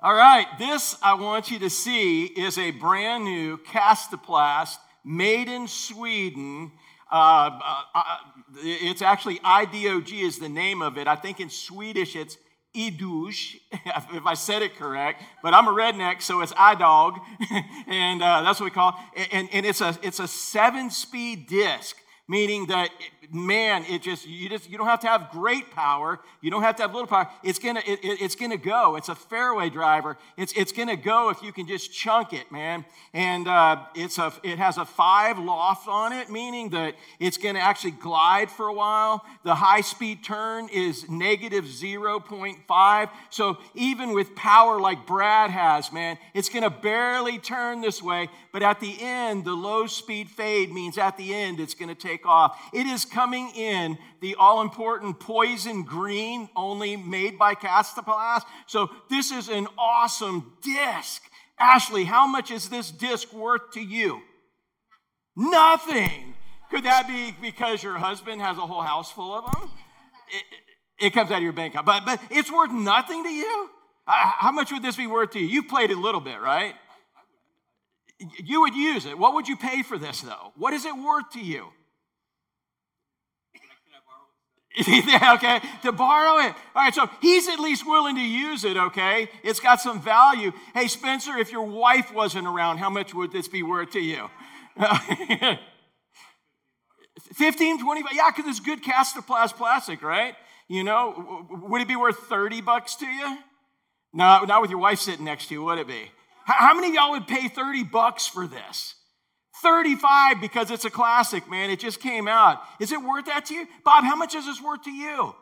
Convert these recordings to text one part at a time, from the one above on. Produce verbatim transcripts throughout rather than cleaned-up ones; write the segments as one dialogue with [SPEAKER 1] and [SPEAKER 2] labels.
[SPEAKER 1] All right, this I want you to see is a brand new Kastaplast made in Sweden. Uh, uh, it's actually I D O G is the name of it. I think in Swedish it's Idouche, if I said it correct, but I'm a redneck, so it's iDog, and uh, that's what we call it. And, and it's a it's a seven-speed disc, meaning that, man, it just you just you don't have to have great power, you don't have to have little power. It's gonna it, it, it's gonna go. It's a fairway driver. It's it's gonna go if you can just chunk it, man. And uh, it's a it has a five loft on it, meaning that it's gonna actually glide for a while. The high speed turn is negative zero point five. So even with power like Brad has, man, it's gonna barely turn this way. But at the end, the low speed fade means at the end it's gonna take off. It is coming in the all-important poison green, only made by Kastaplast. So this is an awesome disc. Ashley, how much is this disc worth to you? Nothing. Could that be because your husband has a whole house full of them? It, it comes out of your bank account. But, but it's worth nothing to you? How much would this be worth to you? You've played it a little bit, right? You would use it. What would you pay for this, though? What is it worth to you? Yeah, okay, to borrow it. All right, so he's at least willing to use it, okay? It's got some value. Hey, Spencer, if your wife wasn't around, how much would this be worth to you? fifteen, twenty, yeah, because it's good Kastaplast plastic, right? You know, would it be worth thirty bucks to you? No, not with your wife sitting next to you, would it be? How many of y'all would pay thirty bucks for this? thirty-five because it's a classic, man. It just came out. Is it worth that to you? Bob, how much is this worth to you?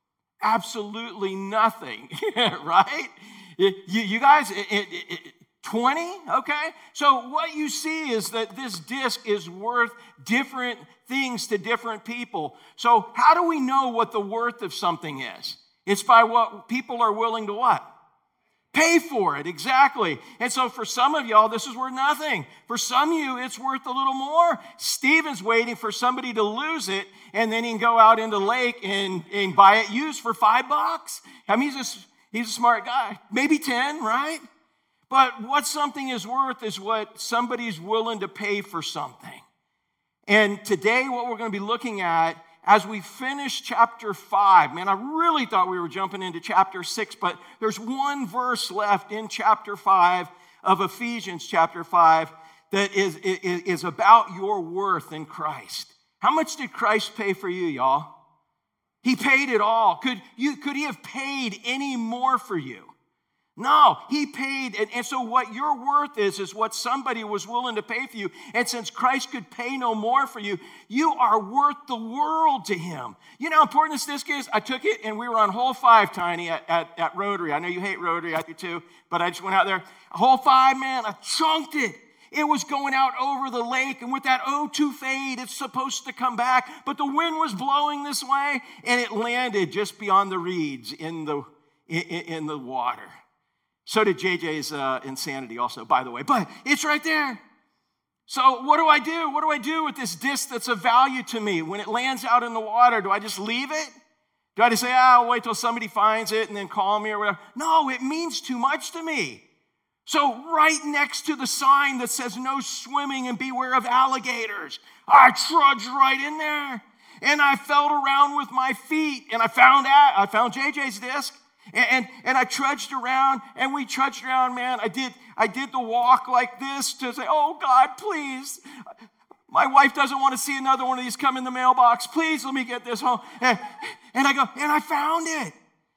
[SPEAKER 1] Absolutely nothing, right? You, you guys, it, it, it, twenty? Okay. So what you see is that this disc is worth different things to different people. So how do we know what the worth of something is? It's by what people are willing to what? Pay for it, exactly. And so for some of y'all, this is worth nothing. For some of you, it's worth a little more. Stephen's waiting for somebody to lose it, and then he can go out into the lake and, and buy it used for five bucks. I mean, he's a, he's a smart guy. Maybe ten, right? But what something is worth is what somebody's willing to pay for something. And today, what we're going to be looking at as we finish chapter five, man, I really thought we were jumping into chapter six, but there's one verse left in chapter five of Ephesians chapter five that is, is, is about your worth in Christ. How much did Christ pay for you, y'all? He paid it all. Could, you, could he have paid any more for you? No, he paid, and, and so what your worth is, is what somebody was willing to pay for you. And since Christ could pay no more for you, you are worth the world to him. You know how important this disc is? I took it, and we were on hole five, Tiny, at, at, at Rotary. I know you hate Rotary, I do too, but I just went out there. Hole five, man, I chunked it. It was going out over the lake, and with that oh two fade, it's supposed to come back, but the wind was blowing this way, and it landed just beyond the reeds in the, in, in the water. So did J J's uh, insanity also, by the way. But it's right there. So what do I do? What do I do with this disc that's of value to me? When it lands out in the water, do I just leave it? Do I just say, ah, I'll wait till somebody finds it and then call me or whatever? No, it means too much to me. So right next to the sign that says no swimming and beware of alligators, I trudged right in there. And I felt around with my feet, and I found out, I found J J's disc. And, and and I trudged around, and we trudged around, man. I did I did the walk like this to say, oh, God, please. My wife doesn't want to see another one of these come in the mailbox. Please let me get this home. And, and I go, and I found it.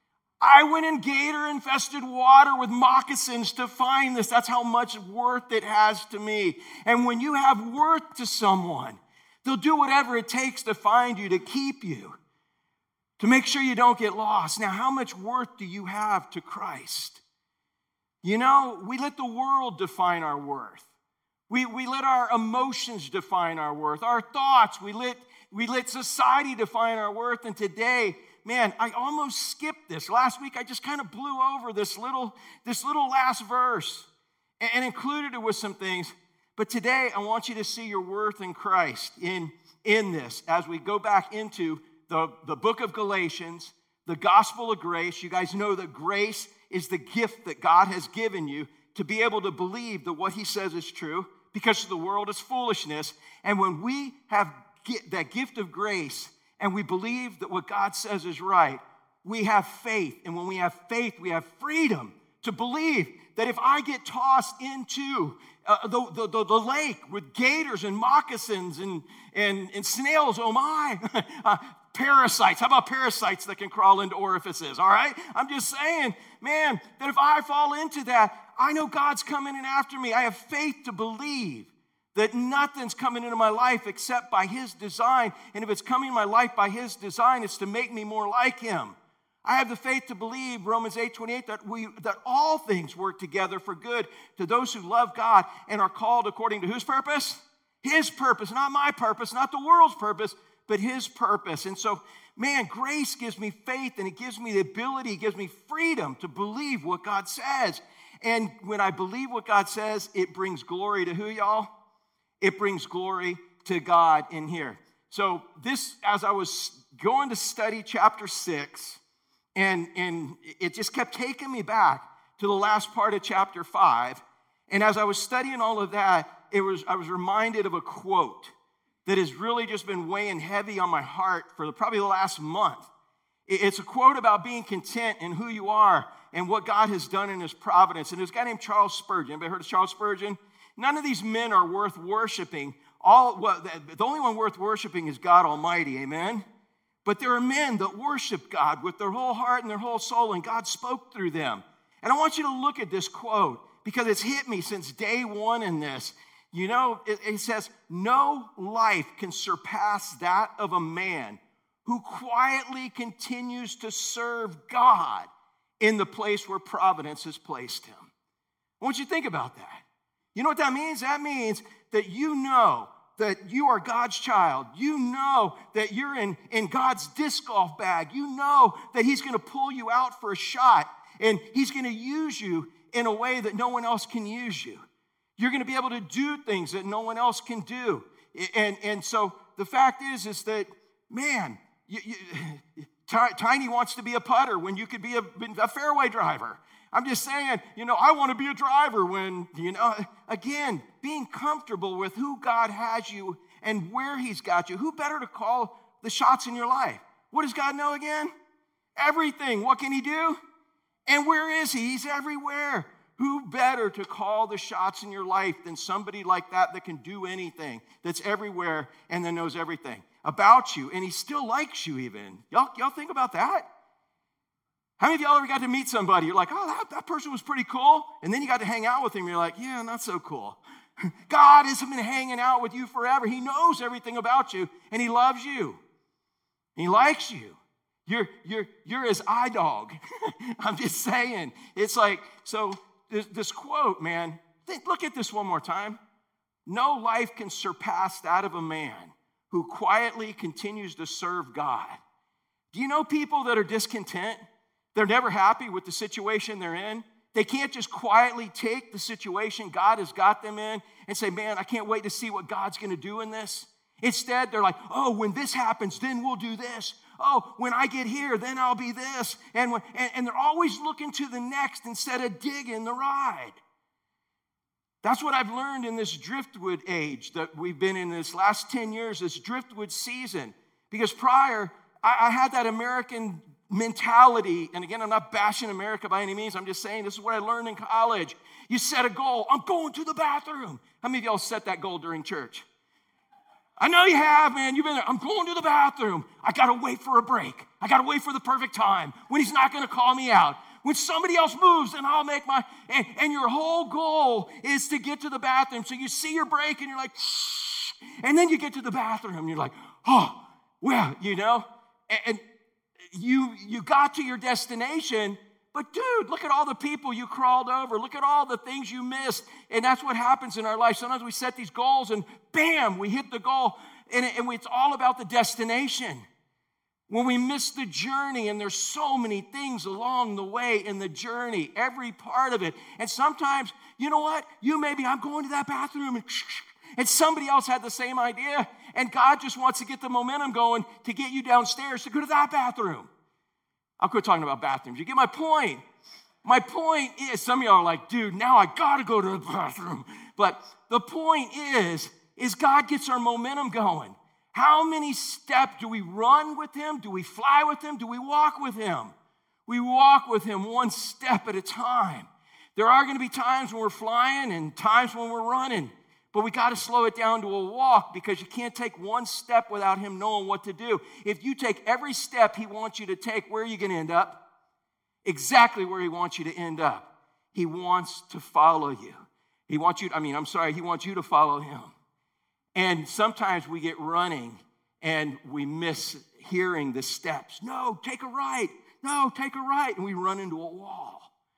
[SPEAKER 1] I went in gator-infested water with moccasins to find this. That's how much worth it has to me. And when you have worth to someone, they'll do whatever it takes to find you, to keep you, to make sure you don't get lost. Now, how much worth do you have to Christ? You know, we let the world define our worth. We, we let our emotions define our worth. Our thoughts, we let, we let society define our worth. And today, man, I almost skipped this. Last week, I just kind of blew over this little, this little last verse and, and included it with some things. But today, I want you to see your worth in Christ in, in this as we go back into The, the book of Galatians, the gospel of grace. You guys know that grace is the gift that God has given you to be able to believe that what he says is true, because the world is foolishness. And when we have that gift of grace and we believe that what God says is right, we have faith. And when we have faith, we have freedom to believe that if I get tossed into uh, the, the, the, the lake with gators and moccasins and, and, and snails, oh my, uh, parasites. How about parasites that can crawl into orifices, all right? I'm just saying, man, that if I fall into that, I know God's coming in after me. I have faith to believe that nothing's coming into my life except by his design. And if it's coming in my life by his design, it's to make me more like him. I have the faith to believe, Romans eight twenty-eight, that we that all things work together for good to those who love God and are called according to whose purpose? His purpose, not my purpose, not the world's purpose, but his purpose. And so, man, grace gives me faith, and it gives me the ability, it gives me freedom to believe what God says. And when I believe what God says, it brings glory to who, y'all? It brings glory to God in here. So this, as I was going to study chapter six, and, and it just kept taking me back to the last part of chapter five. And as I was studying all of that, it was I was reminded of a quote that has really just been weighing heavy on my heart for the, probably the last month. It's a quote about being content in who you are and what God has done in his providence. And there's a guy named Charles Spurgeon. Anybody heard of Charles Spurgeon? None of these men are worth worshiping. All well, the, the only one worth worshiping is God Almighty, amen? But there are men that worship God with their whole heart and their whole soul, and God spoke through them. And I want you to look at this quote because it's hit me since day one in this. You know, it, it says, no life can surpass that of a man who quietly continues to serve God in the place where providence has placed him. I want you to think about that. You know what that means? That means that you know that you are God's child. You know that you're in, in God's disc golf bag. You know that he's going to pull you out for a shot, and he's going to use you in a way that no one else can use you. You're going to be able to do things that no one else can do. And, and so the fact is, is that, man, you, you, Tiny wants to be a putter when you could be a, a fairway driver. I'm just saying, you know, I want to be a driver when, you know, again, being comfortable with who God has you and where he's got you. Who better to call the shots in your life? What does God know again? Everything. What can he do? And where is he? He's everywhere. Who better to call the shots in your life than somebody like that that can do anything, that's everywhere and that knows everything about you, and he still likes you even. Y'all, y'all think about that? How many of y'all ever got to meet somebody? You're like, oh, that, that person was pretty cool. And then you got to hang out with him. You're like, yeah, not so cool. God has been hanging out with you forever. He knows everything about you, and he loves you. He likes you. You're, you're, you're his eye dog. I'm just saying. It's like, so this, this quote, man, think, look at this one more time. No life can surpass that of a man who quietly continues to serve God. Do you know people that are discontent? They're never happy with the situation they're in. They can't just quietly take the situation God has got them in and say, man, I can't wait to see what God's going to do in this. Instead, they're like, oh, when this happens, then we'll do this. Oh, when I get here, then I'll be this. And, when, and, and they're always looking to the next instead of digging the ride. That's what I've learned in this driftwood age that we've been in this last ten years, this driftwood season. Because prior, I, I had that American mentality, and again, I'm not bashing America by any means. I'm just saying this is what I learned in college. You set a goal. I'm going to the bathroom. How many of y'all set that goal during church? I know you have, man. You've been there. I'm going to the bathroom. I got to wait for a break. I got to wait for the perfect time when he's not going to call me out. When somebody else moves, then I'll make my, and, and your whole goal is to get to the bathroom. So you see your break and you're like, shh. And then you get to the bathroom and you're like, oh, well, you know, and, and you, you got to your destination, but dude, look at all the people you crawled over. Look at all the things you missed. And that's what happens in our life. Sometimes we set these goals and bam, we hit the goal. And, it, and it's all about the destination. When we miss the journey, and there's so many things along the way in the journey, every part of it. And sometimes, you know what? You maybe, I'm going to that bathroom, and, and somebody else had the same idea, and God just wants to get the momentum going to get you downstairs to go to that bathroom. I'll quit talking about bathrooms. You get my point? My point is, some of y'all are like, dude, now I gotta go to the bathroom. But the point is, is God gets our momentum going. How many steps do we run with him? Do we fly with him? Do we walk with him? We walk with him one step at a time. There are going to be times when we're flying and times when we're running, but we got to slow it down to a walk because you can't take one step without him knowing what to do. If you take every step he wants you to take, where are you going to end up? Exactly where he wants you to end up. He wants to follow you. He wants you, I mean, I'm sorry, he wants you to follow him. And sometimes we get running and we miss hearing the steps. No, take a right. No, take a right. And we run into a wall.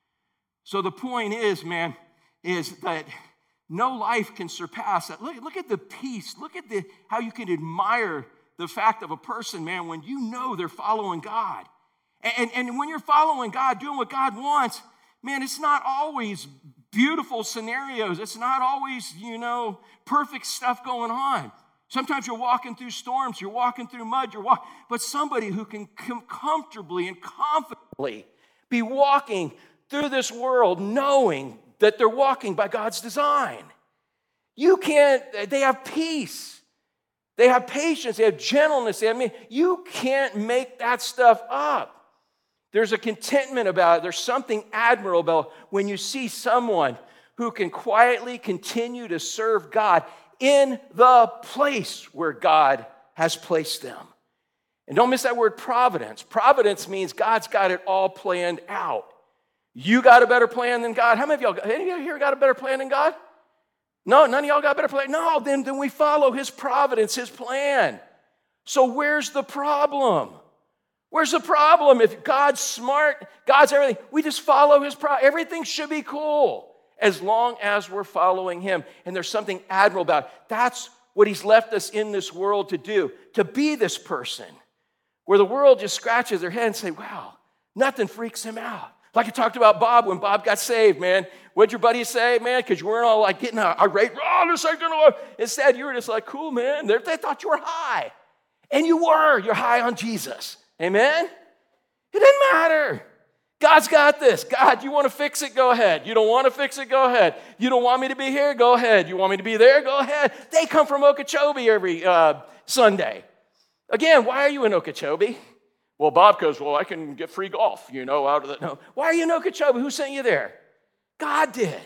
[SPEAKER 1] So the point is, man, is that no life can surpass that. Look, look at the peace. Look at the how you can admire the fact of a person, man, when you know they're following God. And, and when you're following God, doing what God wants, man, it's not always beautiful scenarios. It's not always, you know, perfect stuff going on. Sometimes you're walking through storms, you're walking through mud, you're walking, but somebody who can com- comfortably and confidently be walking through this world knowing that they're walking by God's design. You can't, they have peace. They have patience, they have gentleness. They have, I mean, you can't make that stuff up. There's a contentment about it. There's something admirable about when you see someone who can quietly continue to serve God in the place where God has placed them. And don't miss that word providence. Providence means God's got it all planned out. You got a better plan than God? How many of y'all, any of you here got a better plan than God? No, none of y'all got a better plan? No, then, then we follow his providence, his plan. So where's the problem? Where's the problem? If God's smart, God's everything, we just follow his pro. Everything should be cool as long as we're following him. And there's something admirable about it. That's what he's left us in this world to do, to be this person where the world just scratches their head and say, wow, nothing freaks him out. Like I talked about Bob when Bob got saved, man. What'd your buddies say, man? Because you weren't all like getting irate. Oh, this ain't gonna work. Instead, you were just like, cool, man. They, they thought you were high. And you were. You're high on Jesus. Amen? It didn't matter. God's got this. God, you want to fix it? Go ahead. You don't want to fix it? Go ahead. You don't want me to be here? Go ahead. You want me to be there? Go ahead. They come from Okeechobee every uh, Sunday. Again, why are you in Okeechobee? Well, Bob goes, well, I can get free golf, you know, out of the, no. Why are you in Okeechobee? Who sent you there? God did.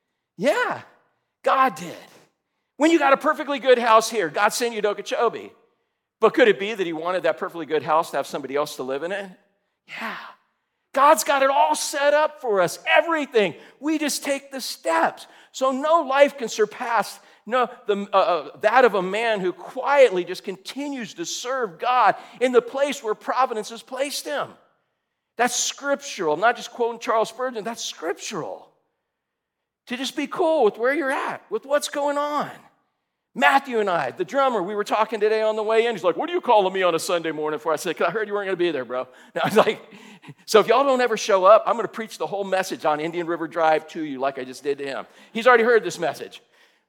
[SPEAKER 1] Yeah, God did. When you got a perfectly good house here, God sent you to Okeechobee. But could it be that he wanted that perfectly good house to have somebody else to live in it? Yeah. God's got it all set up for us, everything. We just take the steps. So no life can surpass no, the, uh, that of a man who quietly just continues to serve God in the place where providence has placed him. That's scriptural. I'm not just quoting Charles Spurgeon. That's scriptural. To just be cool with where you're at, with what's going on. Matthew and I, the drummer, we were talking today on the way in. He's like, what are you calling me on a Sunday morning for? I said, I heard you weren't going to be there, bro. And I was like, so if y'all don't ever show up, I'm going to preach the whole message on Indian River Drive to you like I just did to him. He's already heard this message.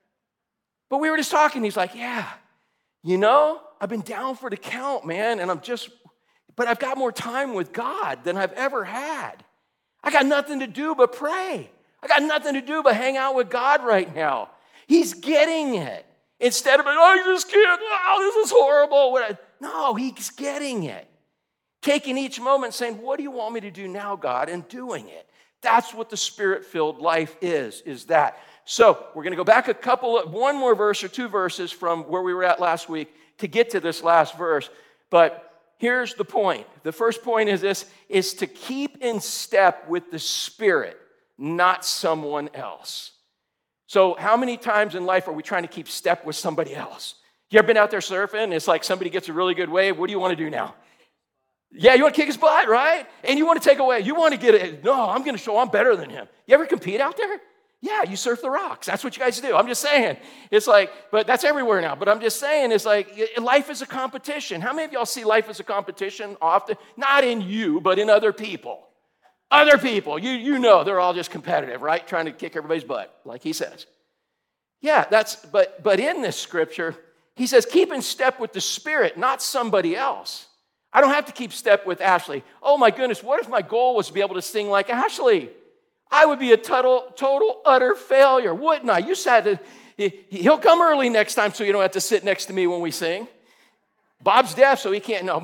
[SPEAKER 1] But we were just talking. He's like, yeah, you know, I've been down for the count, man. And I'm just, but I've got more time with God than I've ever had. I got nothing to do but pray. I got nothing to do but hang out with God right now. He's getting it. Instead of, oh, this kid, oh, this is horrible. No, he's getting it. Taking each moment saying, what do you want me to do now, God? And doing it. That's what the Spirit-filled life is, is that. So we're going to go back a couple of, one more verse or two verses from where we were at last week to get to this last verse. But here's the point. The first point is this, is to keep in step with the Spirit, not someone else. So how many times in life are we trying to keep step with somebody else? You ever been out there surfing? It's like somebody gets a really good wave. What do you want to do now? Yeah, you want to kick his butt, right? And you want to take away. You want to get it. No, I'm going to show I'm better than him. You ever compete out there? Yeah, you surf the rocks. That's what you guys do. I'm just saying. It's like, but that's everywhere now. But I'm just saying, it's like life is a competition. How many of y'all see life as a competition often? Not in you, but in other people. Other people, you, you know, they're all just competitive, right? Trying to kick everybody's butt, like he says. Yeah, that's, but, but in this scripture, he says, keep in step with the Spirit, not somebody else. I don't have to keep step with Ashley. Oh my goodness, what if my goal was to be able to sing like Ashley? I would be a total, total, utter failure, wouldn't I? You said that he'll come early next time so you don't have to sit next to me when we sing. Bob's deaf, so he can't know.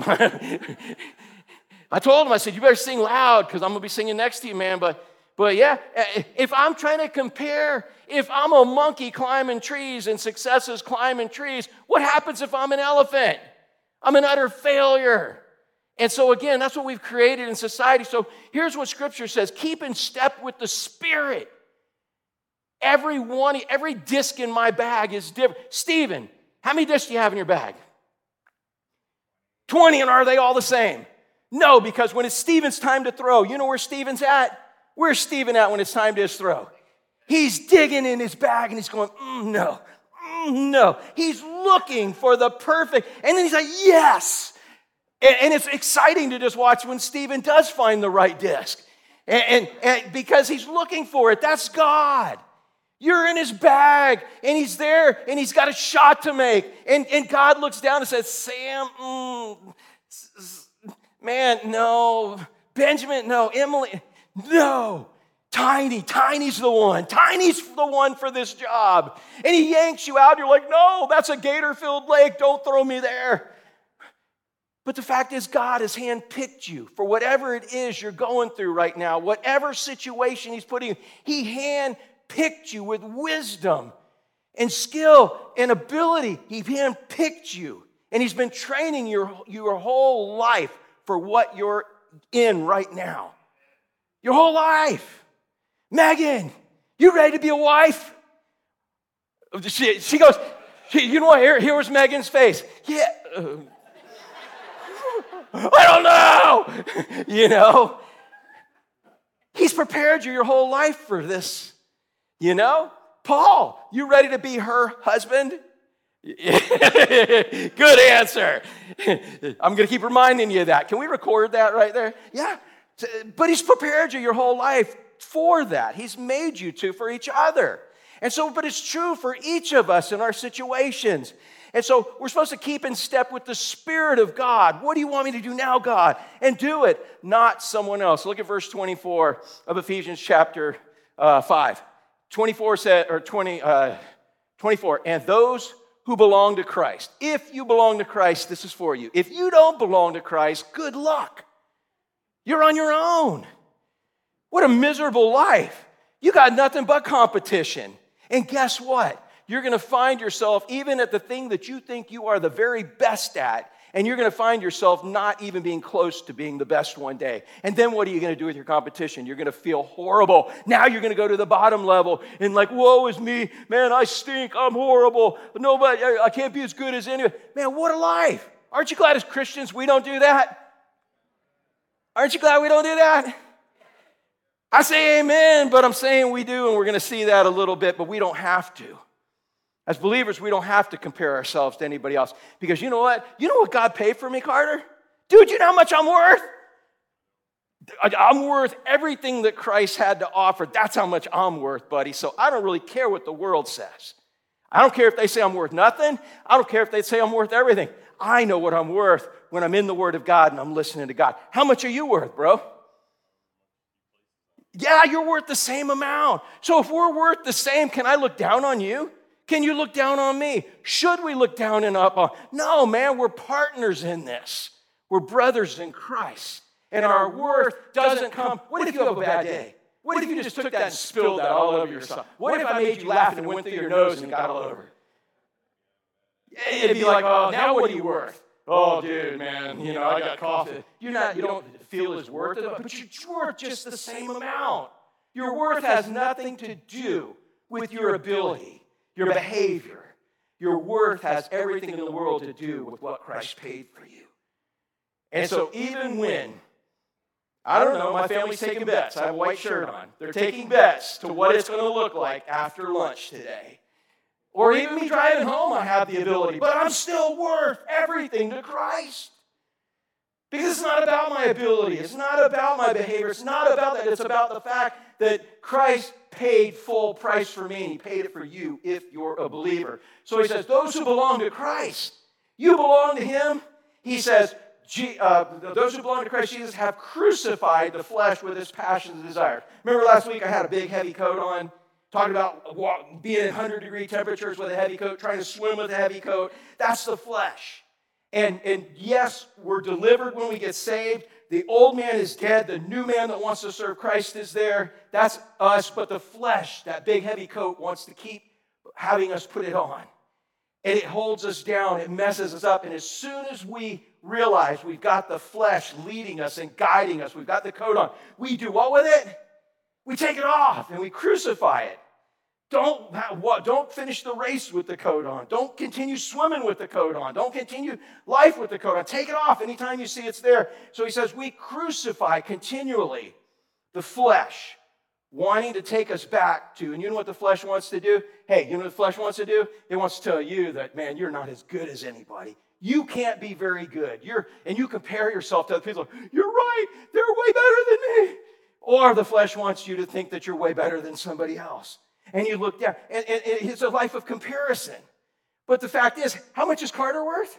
[SPEAKER 1] I told him, I said, you better sing loud because I'm going to be singing next to you, man. But, but yeah, if I'm trying to compare, if I'm a monkey climbing trees and success is climbing trees, what happens if I'm an elephant? I'm an utter failure. And so again, that's what we've created in society. So here's what Scripture says. Keep in step with the Spirit. Every one, every disc in my bag is different. Stephen, how many discs do you have in your bag? twenty, and are they all the same? No, because when it's Stephen's time to throw, you know where Stephen's at? Where's Stephen at when it's time to his throw? He's digging in his bag and he's going, mm, no, mm, no. He's looking for the perfect, and then he's like, yes. And, and it's exciting to just watch when Stephen does find the right disc. And, and, and because he's looking for it, that's God. You're in his bag, and he's there, and he's got a shot to make. And, and God looks down and says, Sam, mm, man, no. Benjamin, no. Emily, no. Tiny, Tiny's the one. Tiny's the one for this job. And he yanks you out. You're like, no, that's a gator-filled lake. Don't throw me there. But the fact is, God has handpicked you for whatever it is you're going through right now, whatever situation he's putting you, he handpicked you with wisdom and skill and ability. He handpicked you, and he's been training your, your whole life for what you're in right now. Your whole life. Megan, you ready to be a wife? She, she goes, she, you know what, here, here was Megan's face. Yeah. Uh, I don't know. You know, he's prepared you your whole life for this. You know, Paul, you ready to be her husband? Good answer. I'm going to keep reminding you of that. Can we record that right there? Yeah. But he's prepared you your whole life for that. He's made you to for each other. And so, but it's true for each of us in our situations. And so we're supposed to keep in step with the Spirit of God. What do you want me to do now, God? And do it, not someone else. Look at verse twenty-four of Ephesians chapter uh, five. twenty-four said, or twenty, uh, twenty-four, and those who belong to Christ. If you belong to Christ, this is for you. If you don't belong to Christ, good luck. You're on your own. What a miserable life. You got nothing but competition. And guess what? You're going to find yourself even at the thing that you think you are the very best at, and you're going to find yourself not even being close to being the best one day. And then what are you going to do with your competition? You're going to feel horrible. Now you're going to go to the bottom level and like, woe is me. Man, I stink. I'm horrible. Nobody, I can't be as good as anyone. Man, what a life. Aren't you glad as Christians we don't do that? Aren't you glad we don't do that? I say amen, but I'm saying we do, and we're going to see that a little bit, but we don't have to. As believers, we don't have to compare ourselves to anybody else. Because you know what? You know what God paid for me, Carter? Dude, you know how much I'm worth? I'm worth everything that Christ had to offer. That's how much I'm worth, buddy. So I don't really care what the world says. I don't care if they say I'm worth nothing. I don't care if they say I'm worth everything. I know what I'm worth when I'm in the Word of God and I'm listening to God. How much are you worth, bro? Yeah, you're worth the same amount. So if we're worth the same, can I look down on you? Can you look down on me? Should we look down and up on? No, man, we're partners in this. We're brothers in Christ. And our worth doesn't come. What if you have a bad day? What if you just took that and spilled that all over yourself? What if I made you laugh and it went through your nose and got all over? It'd be like, oh, now what are you worth? Oh, dude, man, you know, I got coffee. You're not, you don't feel as worth it, but you're worth just the same amount. Your worth has nothing to do with your ability, your behavior. Your worth has everything in the world to do with what Christ paid for you. And so even when, I don't know, my family's taking bets. I have a white shirt on. They're taking bets to what it's going to look like after lunch today. Or even me driving home, I have the ability. But I'm still worth everything to Christ. Because it's not about my ability. It's not about my behavior. It's not about that. It's about the fact that Christ paid full price for me. And he paid it for you if you're a believer. So he says, those who belong to Christ, you belong to him. He says,
[SPEAKER 2] uh, those who belong to Christ Jesus have crucified the flesh with its passions and desires. Remember last week I had a big heavy coat on, talking about being in one hundred degree temperatures with a heavy coat, trying to swim with a heavy coat. That's the flesh. And, and yes, we're delivered when we get saved. The old man is dead. The new man that wants to serve Christ is there. That's us. But the flesh, that big heavy coat, wants to keep having us put it on. And it holds us down. It messes us up. And as soon as we realize we've got the flesh leading us and guiding us, we've got the coat on, we do what with it? We take it off and we crucify it. Don't, don't finish the race with the coat on. Don't continue swimming with the coat on. Don't continue life with the coat on. Take it off anytime you see it's there. So he says we crucify continually the flesh, wanting to take us back to, and you know what the flesh wants to do? Hey, you know what the flesh wants to do? It wants to tell you that, man, you're not as good as anybody. You can't be very good. You're, and you compare yourself to other people. You're right. They're way better than me. Or the flesh wants you to think that you're way better than somebody else. And you look down, and, and, and it's a life of comparison. But the fact is, how much is Carter worth?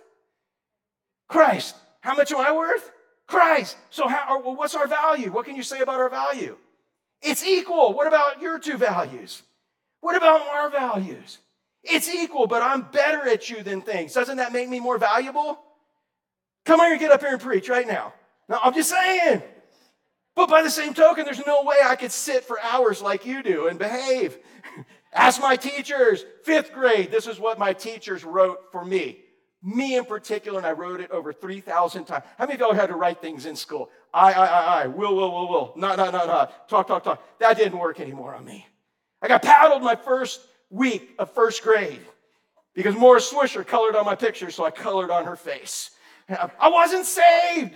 [SPEAKER 2] Christ. How much am I worth? Christ. So how, well, what's our value? What can you say about our value? It's equal. What about your two values? What about our values? It's equal, but I'm better at you than things. Doesn't that make me more valuable? Come on, get up here and preach right now. No, I'm just saying. But by the same token, there's no way I could sit for hours like you do and behave. Ask my teachers, fifth grade, this is what my teachers wrote for me. Me in particular, and I wrote it over three thousand times. How many of y'all had to write things in school? I, I, I, I, will, will, will, will. No, no, no, no. Talk, talk, talk. That didn't work anymore on me. I got paddled my first week of first grade because Morris Swisher colored on my picture, so I colored on her face. I wasn't saved.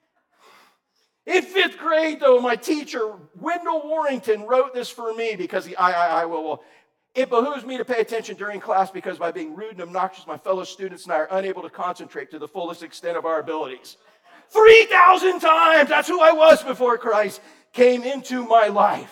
[SPEAKER 2] In fifth grade, though, my teacher, Wendell Warrington, wrote this for me because he, I, I, I will, will. It behooves me to pay attention during class because by being rude and obnoxious, my fellow students and I are unable to concentrate to the fullest extent of our abilities. three thousand times! That's who I was before Christ came into my life.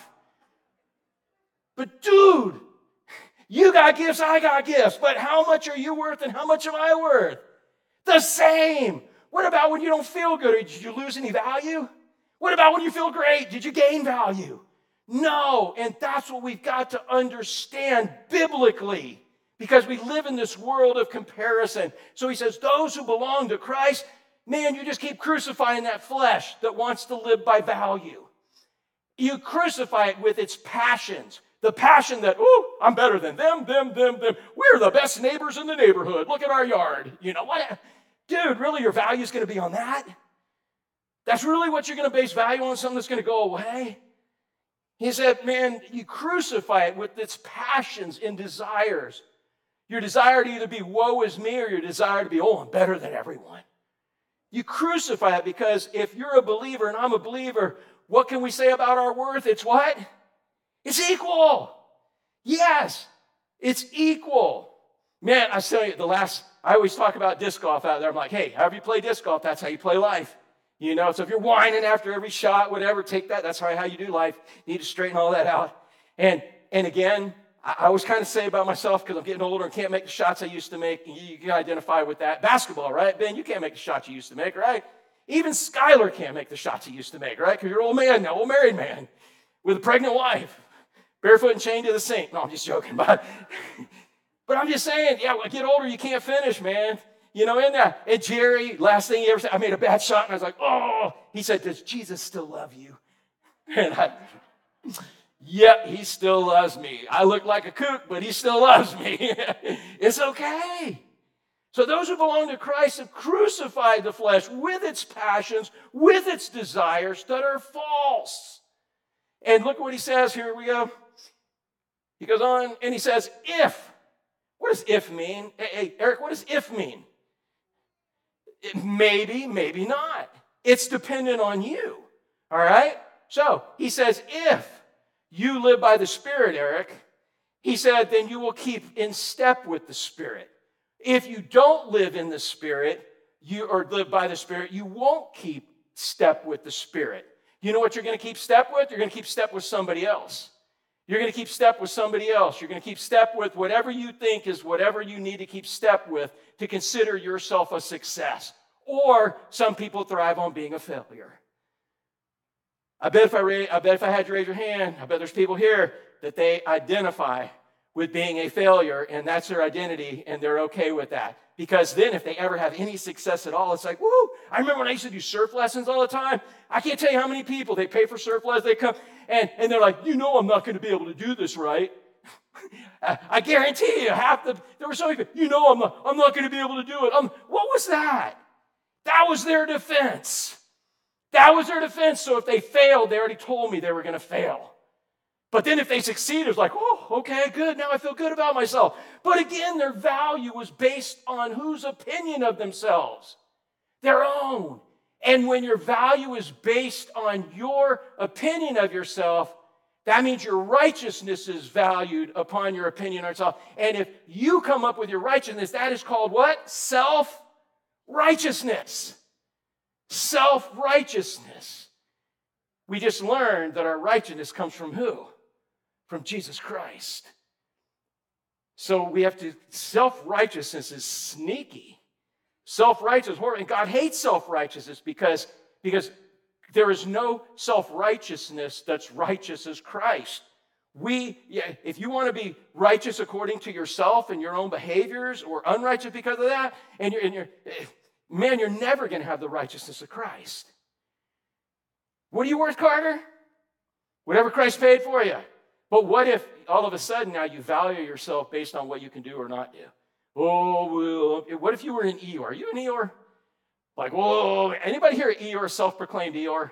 [SPEAKER 2] But dude, you got gifts, I got gifts, but how much are you worth and how much am I worth? The same. What about when you don't feel good? Or did you lose any value? What about when you feel great? Did you gain value? No, and that's what we've got to understand biblically because we live in this world of comparison. So he says, those who belong to Christ, man, you just keep crucifying that flesh that wants to live by value. You crucify it with its passions. The passion that, oh, I'm better than them, them, them, them. We're the best neighbors in the neighborhood. Look at our yard. You know what? Dude, really, your value is going to be on that? That's really what you're going to base value on, something that's going to go away? He said, man, you crucify it with its passions and desires. Your desire to either be woe is me or your desire to be, oh, I'm better than everyone. You crucify it because if you're a believer and I'm a believer, what can we say about our worth? It's what? It's equal. Yes, it's equal. Man, I tell you, the last, I always talk about disc golf out there. I'm like, hey, however you play disc golf, that's how you play life. You know, so if you're whining after every shot, whatever, take that. That's how, how you do life. You need to straighten all that out. And and again, I, I always kind of say about myself, because I'm getting older and can't make the shots I used to make. You, you can identify with that. Basketball, right? Ben, you can't make the shots you used to make, right? Even Skylar can't make the shots he used to make, right? Because you're an old man now, old married man with a pregnant wife, barefoot and chained to the sink. No, I'm just joking. But, but I'm just saying, yeah, when I get older, you can't finish, man. You know, in that. And Jerry, last thing he ever said, I made a bad shot, and I was like, oh. He said, does Jesus still love you? And I, yeah, he still loves me. I look like a kook, but he still loves me. It's okay. So those who belong to Christ have crucified the flesh with its passions, with its desires that are false. And look what he says. Here we go. He goes on, and he says, if. What does if mean? Hey, hey Eric, what does if mean? Maybe, maybe not. It's dependent on you, all right? So he says, if you live by the Spirit, Eric, he said, then you will keep in step with the Spirit. If you don't live in the Spirit, you or live by the Spirit, you won't keep step with the Spirit. You know what you're going to keep step with? You're going to keep step with somebody else. You're going to keep step with somebody else. You're going to keep step with whatever you think is whatever you need to keep step with to consider yourself a success. or some people thrive on being a failure. I bet if I, ra- I bet if I had you raise your hand, I bet there's people here that they identify with being a failure, and that's their identity, and they're okay with that. Because then if they ever have any success at all, it's like, woo! I remember when I used to do surf lessons all the time. I can't tell you how many people, they pay for surf lessons, they come, and, and they're like, you know I'm not going to be able to do this, right? I guarantee you, half the, there were so many people, you know I'm not, I'm not going to be able to do it. Um, what was that? That was their defense. That was their defense. So if they failed, they already told me they were going to fail. But then if they succeeded, it's like, oh, okay, good. Now I feel good about myself. But again, their value was based on whose opinion of themselves? Their own. And when your value is based on your opinion of yourself, that means your righteousness is valued upon your opinion of yourself. And if you come up with your righteousness, that is called what? Self-righteousness. Self-righteousness. We just learned that our righteousness comes from who? From Jesus Christ. So we have to, self-righteousness is sneaky. Self-righteousness, and God hates self-righteousness because, because there is no self-righteousness that's righteous as Christ. We, yeah, if you want to be righteous according to yourself and your own behaviors, or unrighteous because of that, and you're, and you're man, you're never going to have the righteousness of Christ. What are you worth, Carter? Whatever Christ paid for you. But what if all of a sudden now you value yourself based on what you can do or not do? Oh, well, what if you were an Eeyore? Are you an Eeyore? Like, whoa, anybody here an Eeyore, self-proclaimed Eeyore?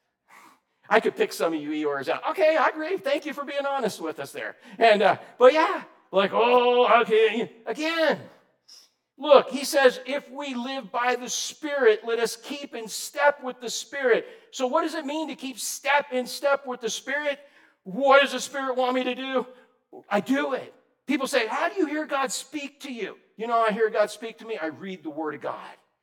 [SPEAKER 2] I could pick some of you Eeyores out. Okay, I agree. Thank you for being honest with us there. And, uh, but yeah, like, oh, okay, again. Look, he says, if we live by the Spirit, let us keep in step with the Spirit. So what does it mean to keep step in step with the Spirit? What does the Spirit want me to do? I do it. People say, how do you hear God speak to you? You know, I hear God speak to me. I read the Word of God.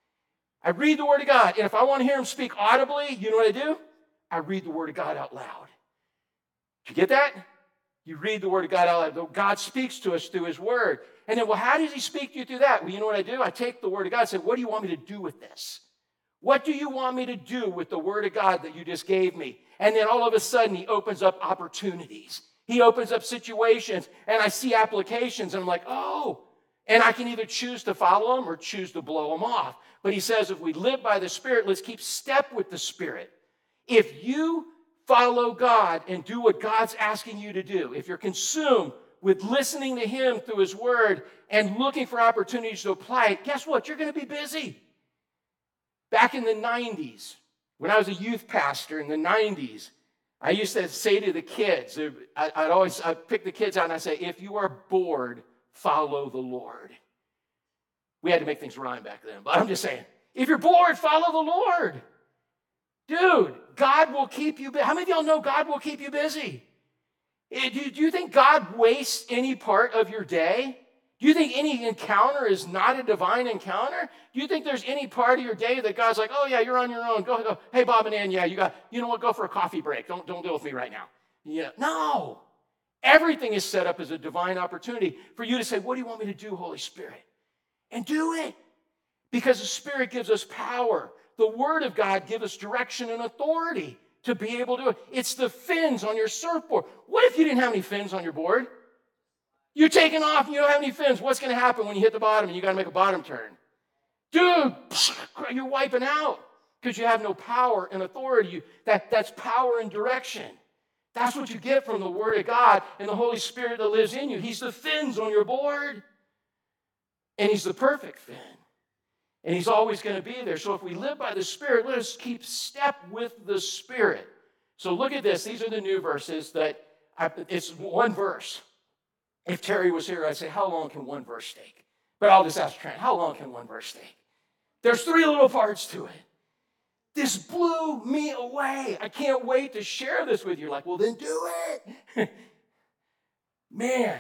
[SPEAKER 2] I read the Word of God. And if I want to hear him speak audibly, you know what I do? I read the Word of God out loud. Did you get that? You read the Word of God out loud. God speaks to us through his Word. And then, well, how does he speak to you through that? Well, you know what I do? I take the Word of God and say, what do you want me to do with this? What do you want me to do with the Word of God that you just gave me? And then all of a sudden, he opens up opportunities. He opens up situations, and I see applications, and I'm like, oh. And I can either choose to follow them or choose to blow them off. But he says, if we live by the Spirit, let's keep step with the Spirit. If you follow God and do what God's asking you to do, if you're consumed with listening to him through his Word and looking for opportunities to apply it, guess what? You're going to be busy. Back in the nineties, when I was a youth pastor in the nineties, I used to say to the kids, I'd always I'd pick the kids out and I'd say, if you are bored, follow the Lord. We had to make things rhyme back then, but I'm just saying, if you're bored, follow the Lord. Dude, God will keep you busy. How many of y'all know God will keep you busy? Do you think God wastes any part of your day? Do you think any encounter is not a divine encounter? Do you think there's any part of your day that God's like, oh yeah, you're on your own. Go, go. Hey, Bob and Ann, yeah, you got, you know what, go for a coffee break. Don't, don't deal with me right now. Yeah. No. Everything is set up as a divine opportunity for you to say, what do you want me to do, Holy Spirit? And do it. Because the Spirit gives us power. The Word of God gives us direction and authority to be able to do it. It's the fins on your surfboard. What if you didn't have any fins on your board? You're taking off and you don't have any fins. What's going to happen when you hit the bottom and you got to make a bottom turn? Dude, you're wiping out because you have no power and authority. You, that, that's power and direction. That's what you get from the Word of God and the Holy Spirit that lives in you. He's the fins on your board. And he's the perfect fin. And he's always going to be there. So if we live by the Spirit, let us keep step with the Spirit. So look at this. These are the new verses that, I, it's one verse. If Terry was here, I'd say, how long can one verse take? But I'll just ask Trent, how long can one verse take? There's three little parts to it. This blew me away. I can't wait to share this with you. Like, well, then do it. Man.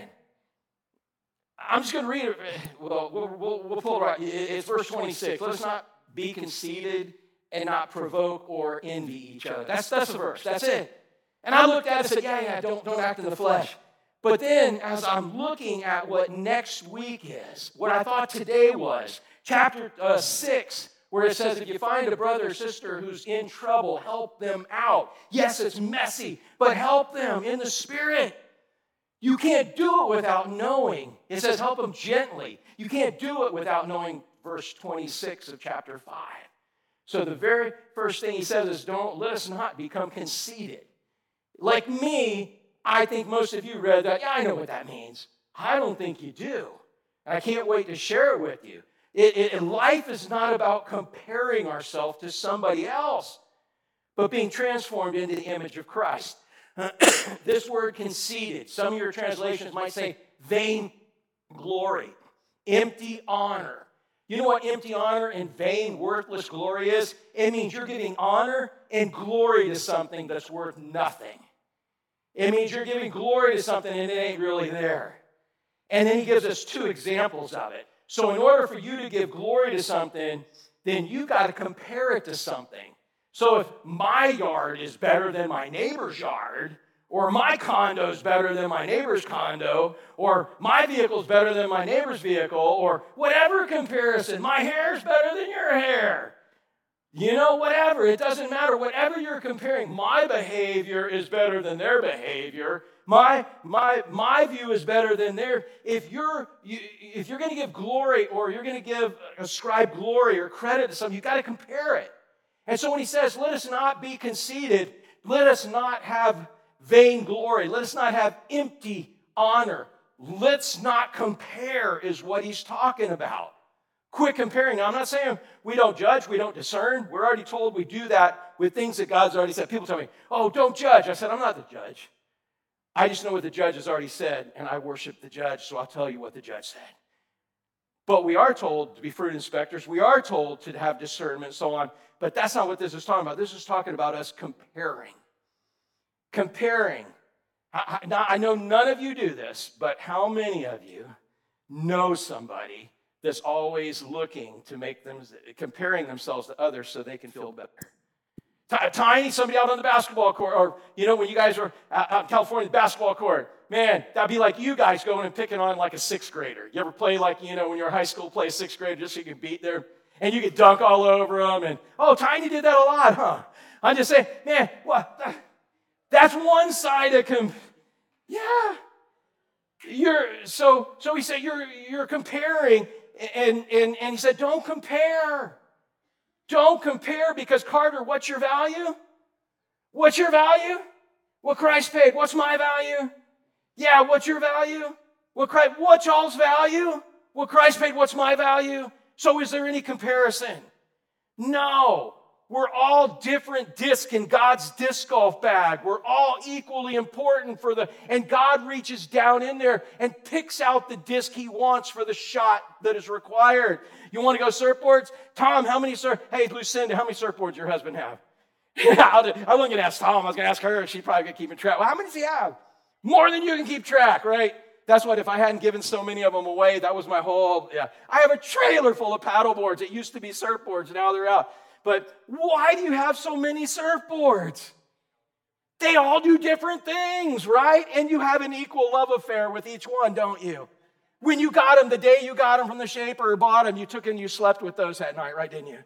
[SPEAKER 2] I'm just going to read it. Well, we'll, we'll, we'll pull it right. It's verse twenty-six. Let's not be conceited and not provoke or envy each other. That's, that's the verse. That's it. And I looked at it and said, yeah, yeah, don't, don't act in the flesh. But then as I'm looking at what next week is, what I thought today was, chapter uh, six, where it says if you find a brother or sister who's in trouble, help them out. Yes, it's messy, but help them in the Spirit. You can't do it without knowing. It says help them gently. You can't do it without knowing verse twenty-six of chapter five. So the very first thing he says is, don't let us not become conceited. Like me, I think most of you read that. Yeah, I know what that means. I don't think you do. I can't wait to share it with you. It, it, life is not about comparing ourselves to somebody else, but being transformed into the image of Christ. Uh, this word conceited, some of your translations might say vain glory, empty honor. You know what empty honor and vain, worthless glory is? It means you're giving honor and glory to something that's worth nothing. It means you're giving glory to something and it ain't really there. And then he gives us two examples of it. So in order for you to give glory to something, then you got to compare it to something. So if my yard is better than my neighbor's yard, or my condo is better than my neighbor's condo, or my vehicle is better than my neighbor's vehicle, or whatever comparison, my hair is better than your hair. You know, whatever, it doesn't matter. Whatever you're comparing, my behavior is better than their behavior. My my my view is better than their. If you're you, if you're going to give glory, or you're going to give ascribe glory or credit to something, you got to compare it. And so when he says, "Let us not be conceited, let us not have vain glory, let us not have empty honor, let's not compare," is what he's talking about. Quit comparing. Now, I'm not saying we don't judge, we don't discern. We're already told we do that with things that God's already said. People tell me, "Oh, don't judge." I said, "I'm not the judge. I just know what the judge has already said, and I worship the judge, so I'll tell you what the judge said." But we are told to be fruit inspectors. We are told to have discernment and so on. But that's not what this is talking about. This is talking about us comparing. Comparing. I, I, now, I know none of you do this, but how many of you know somebody that's always looking to make them, comparing themselves to others so they can feel better? Tiny, somebody out on the basketball court, or, you know, when you guys are out in California, the basketball court, man, that'd be like you guys going and picking on like a sixth grader. You ever play like, you know, when you're in high school, play a sixth grader just so you can beat their, and you could dunk all over them, and, oh, Tiny did that a lot, huh? I'm just saying, man, what? That's one side of, com- yeah. You're, so, so he said, you're, you're comparing, and, and, and he said, don't compare. Don't compare, because, Carter, what's your value? What's your value? What Christ paid. What's my value? Yeah, what's your value? What Christ, what's y'all's value? What Christ paid. What's my value? So is there any comparison? No. We're all different discs in God's disc golf bag. We're all equally important for the, and God reaches down in there and picks out the disc he wants for the shot that is required. You want to go surfboards? Tom, how many surf, hey, Lucinda, how many surfboards your husband have? I wasn't going to ask Tom, I was going to ask her, she'd probably be keeping track. Well, how many does he have? More than you can keep track, right? That's what, if I hadn't given so many of them away, that was my whole, yeah. I have a trailer full of paddle boards. It used to be surfboards, now they're out. But why do you have so many surfboards? They all do different things, right? And you have an equal love affair with each one, don't you? When you got them, the day you got them from the shaper or bought them, you took and you slept with those that night, right, didn't you?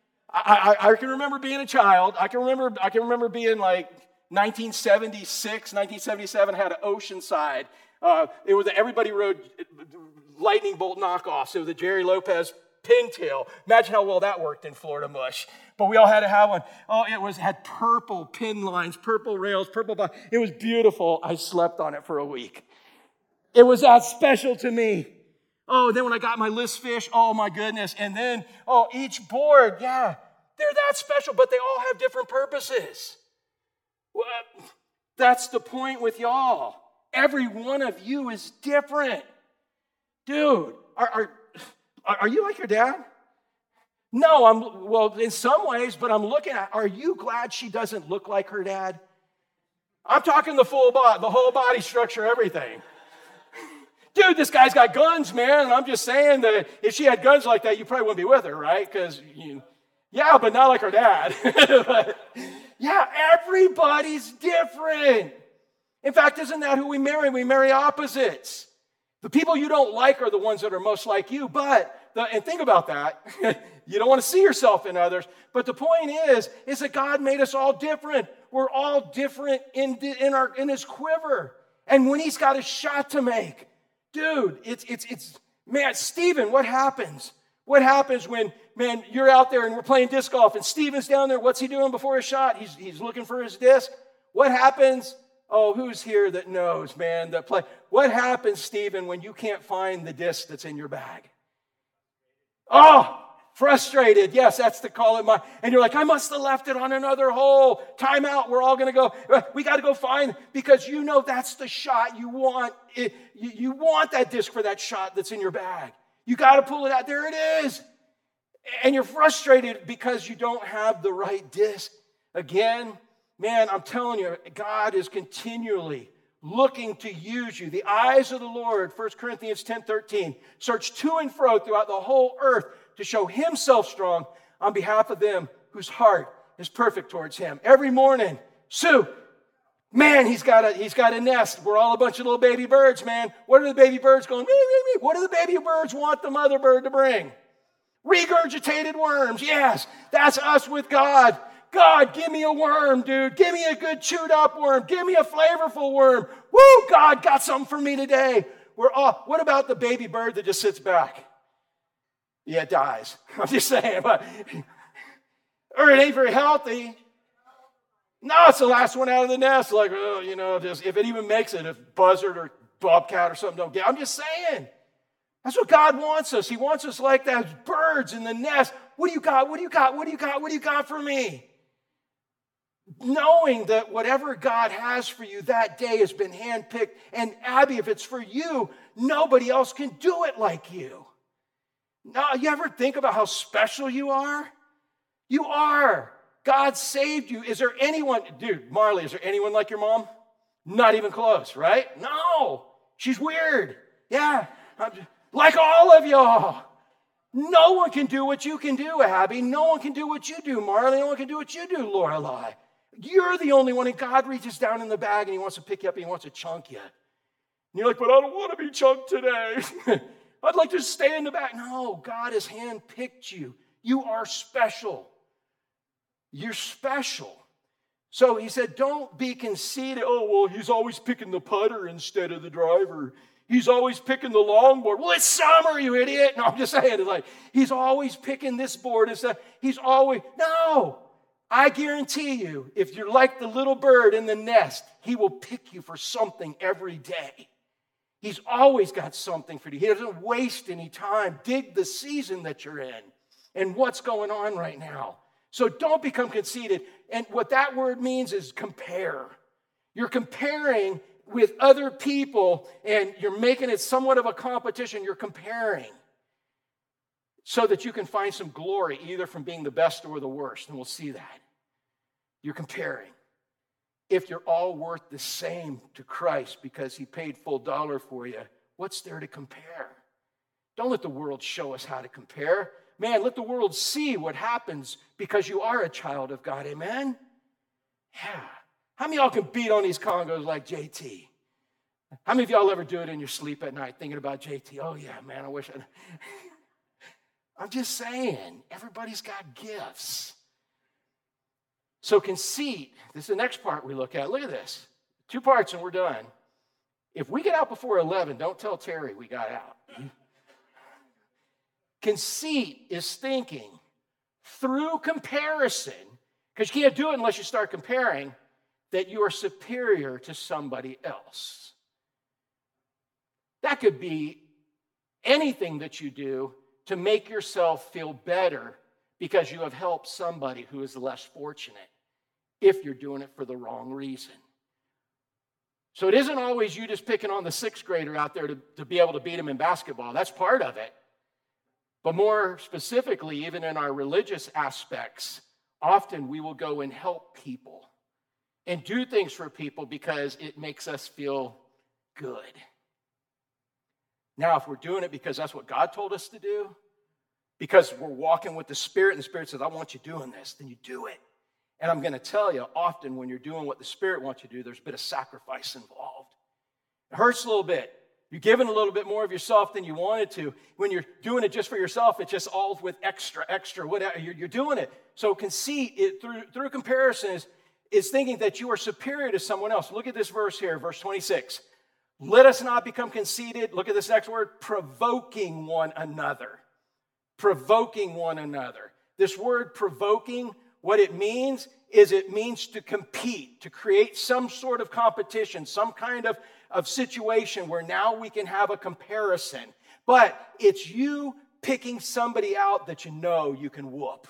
[SPEAKER 2] I, I, I can remember being a child. I can remember, I can remember being like nineteen seventy-six, nineteen seventy-seven, had an Oceanside. Uh, it was, everybody rode lightning bolt knockoffs. It was a Jerry Lopez pintail. Imagine how well that worked in Florida mush. But we all had to have one. Oh, it was had purple pin lines, purple rails, purple. Bar- it was beautiful. I slept on it for a week. It was that special to me. Oh, then when I got my list fish, oh my goodness. And then, oh, each board, yeah, they're that special, but they all have different purposes. Well, that's the point with y'all. Every one of you is different. Dude, are, are Are you like your dad? No, I'm, well, in some ways, but I'm looking at, are you glad she doesn't look like her dad? I'm talking the full body, the whole body structure, everything. Dude, this guy's got guns, man, and I'm just saying that if she had guns like that, you probably wouldn't be with her, right? Because, you, yeah, but not like her dad. But, yeah, everybody's different. In fact, isn't that who we marry? We marry opposites. The people you don't like are the ones that are most like you, but the, and think about that. You don't want to see yourself in others. But the point is, is that God made us all different. We're all different in, in, our, in his quiver. And when he's got a shot to make, dude, it's, it's, it's, man, Stephen, what happens? What happens when, man, you're out there and we're playing disc golf and Stephen's down there, what's he doing before his shot? He's, he's looking for his disc. What happens? Oh, who's here that knows, man, that play? What happens, Stephen, when you can't find the disc that's in your bag? Oh, frustrated. Yes, that's the call it my. And you're like, I must have left it on another hole. Time out. We're all going to go. We got to go find, because you know that's the shot you want. It, you, you want that disc for that shot that's in your bag. You got to pull it out. There it is. And you're frustrated because you don't have the right disc. Again, man, I'm telling you, God is continually looking to use you. The eyes of the Lord, First Corinthians ten thirteen, search to and fro throughout the whole earth to show himself strong on behalf of them whose heart is perfect towards him. Every morning, Sue, man, he's got a he's got a nest. We're all a bunch of little baby birds, man. What are the baby birds going? Mee, mee, mee. What do the baby birds want the mother bird to bring? Regurgitated worms. Yes, that's us with God. God, give me a worm, dude. Give me a good chewed up worm. Give me a flavorful worm. Woo, God got something for me today. We're all, what about the baby bird that just sits back? Yeah, it dies. I'm just saying. But, or it ain't very healthy. No, it's the last one out of the nest. Like, oh, you know, just, if it even makes it, if buzzard or bobcat or something don't get. I'm just saying. That's what God wants us. He wants us like those birds in the nest. What do you got? What do you got? What do you got? What do you got for me? Knowing that whatever God has for you that day has been handpicked. And Abby, if it's for you, nobody else can do it like you. Now, you ever think about how special you are? You are. God saved you. Is there anyone, dude, Marley, is there anyone like your mom? Not even close, right? No. She's weird. Yeah. Like all of y'all. No one can do what you can do, Abby. No one can do what you do, Marley. No one can do what you do, Lorelei. You're the only one, and God reaches down in the bag and he wants to pick you up and he wants to chunk you. And you're like, but I don't want to be chunked today. I'd like to stay in the back. No, God has handpicked you. You are special. You're special. So he said, don't be conceited. Oh, well, he's always picking the putter instead of the driver. He's always picking the longboard. Well, it's summer, you idiot. No, I'm just saying. It's like, he's always picking this board instead. He's always, no. I guarantee you, if you're like the little bird in the nest, he will pick you for something every day. He's always got something for you. He doesn't waste any time. Dig the season that you're in and what's going on right now. So don't become conceited. And what that word means is compare. You're comparing with other people and you're making it somewhat of a competition. You're comparing so that you can find some glory either from being the best or the worst. And we'll see that. You're comparing. If you're all worth the same to Christ because he paid full dollar for you, what's there to compare? Don't let the world show us how to compare. Man, let the world see what happens because you are a child of God. Amen? Yeah. How many of y'all can beat on these congos like J T? How many of y'all ever do it in your sleep at night thinking about J T? Oh, yeah, man, I wish I... I'm just saying, everybody's got gifts. So conceit, this is the next part we look at. Look at this. Two parts and we're done. If we get out before eleven, don't tell Terry we got out. Conceit is thinking through comparison, because you can't do it unless you start comparing, that you are superior to somebody else. That could be anything that you do to make yourself feel better because you have helped somebody who is less fortunate if you're doing it for the wrong reason. So it isn't always you just picking on the sixth grader out there to, to be able to beat him in basketball. That's part of it. But more specifically, even in our religious aspects, often we will go and help people and do things for people because it makes us feel good. Now, if we're doing it because that's what God told us to do, because we're walking with the Spirit, and the Spirit says, I want you doing this, then you do it. And I'm going to tell you, often when you're doing what the Spirit wants you to do, there's a bit of sacrifice involved. It hurts a little bit.
[SPEAKER 1] You're giving a little bit more of yourself than you wanted to. When you're doing it just for yourself, it's just all with extra, extra, whatever. You're, you're doing it. So conceit, it, through, through comparison, is, is thinking that you are superior to someone else. Look at this verse here, verse twenty-six. Let us not become conceited. Look at this next word, provoking one another. Provoking one another. This word provoking, what it means is it means to compete, to create some sort of competition, some kind of, of situation where now we can have a comparison. But it's you picking somebody out that you know you can whoop.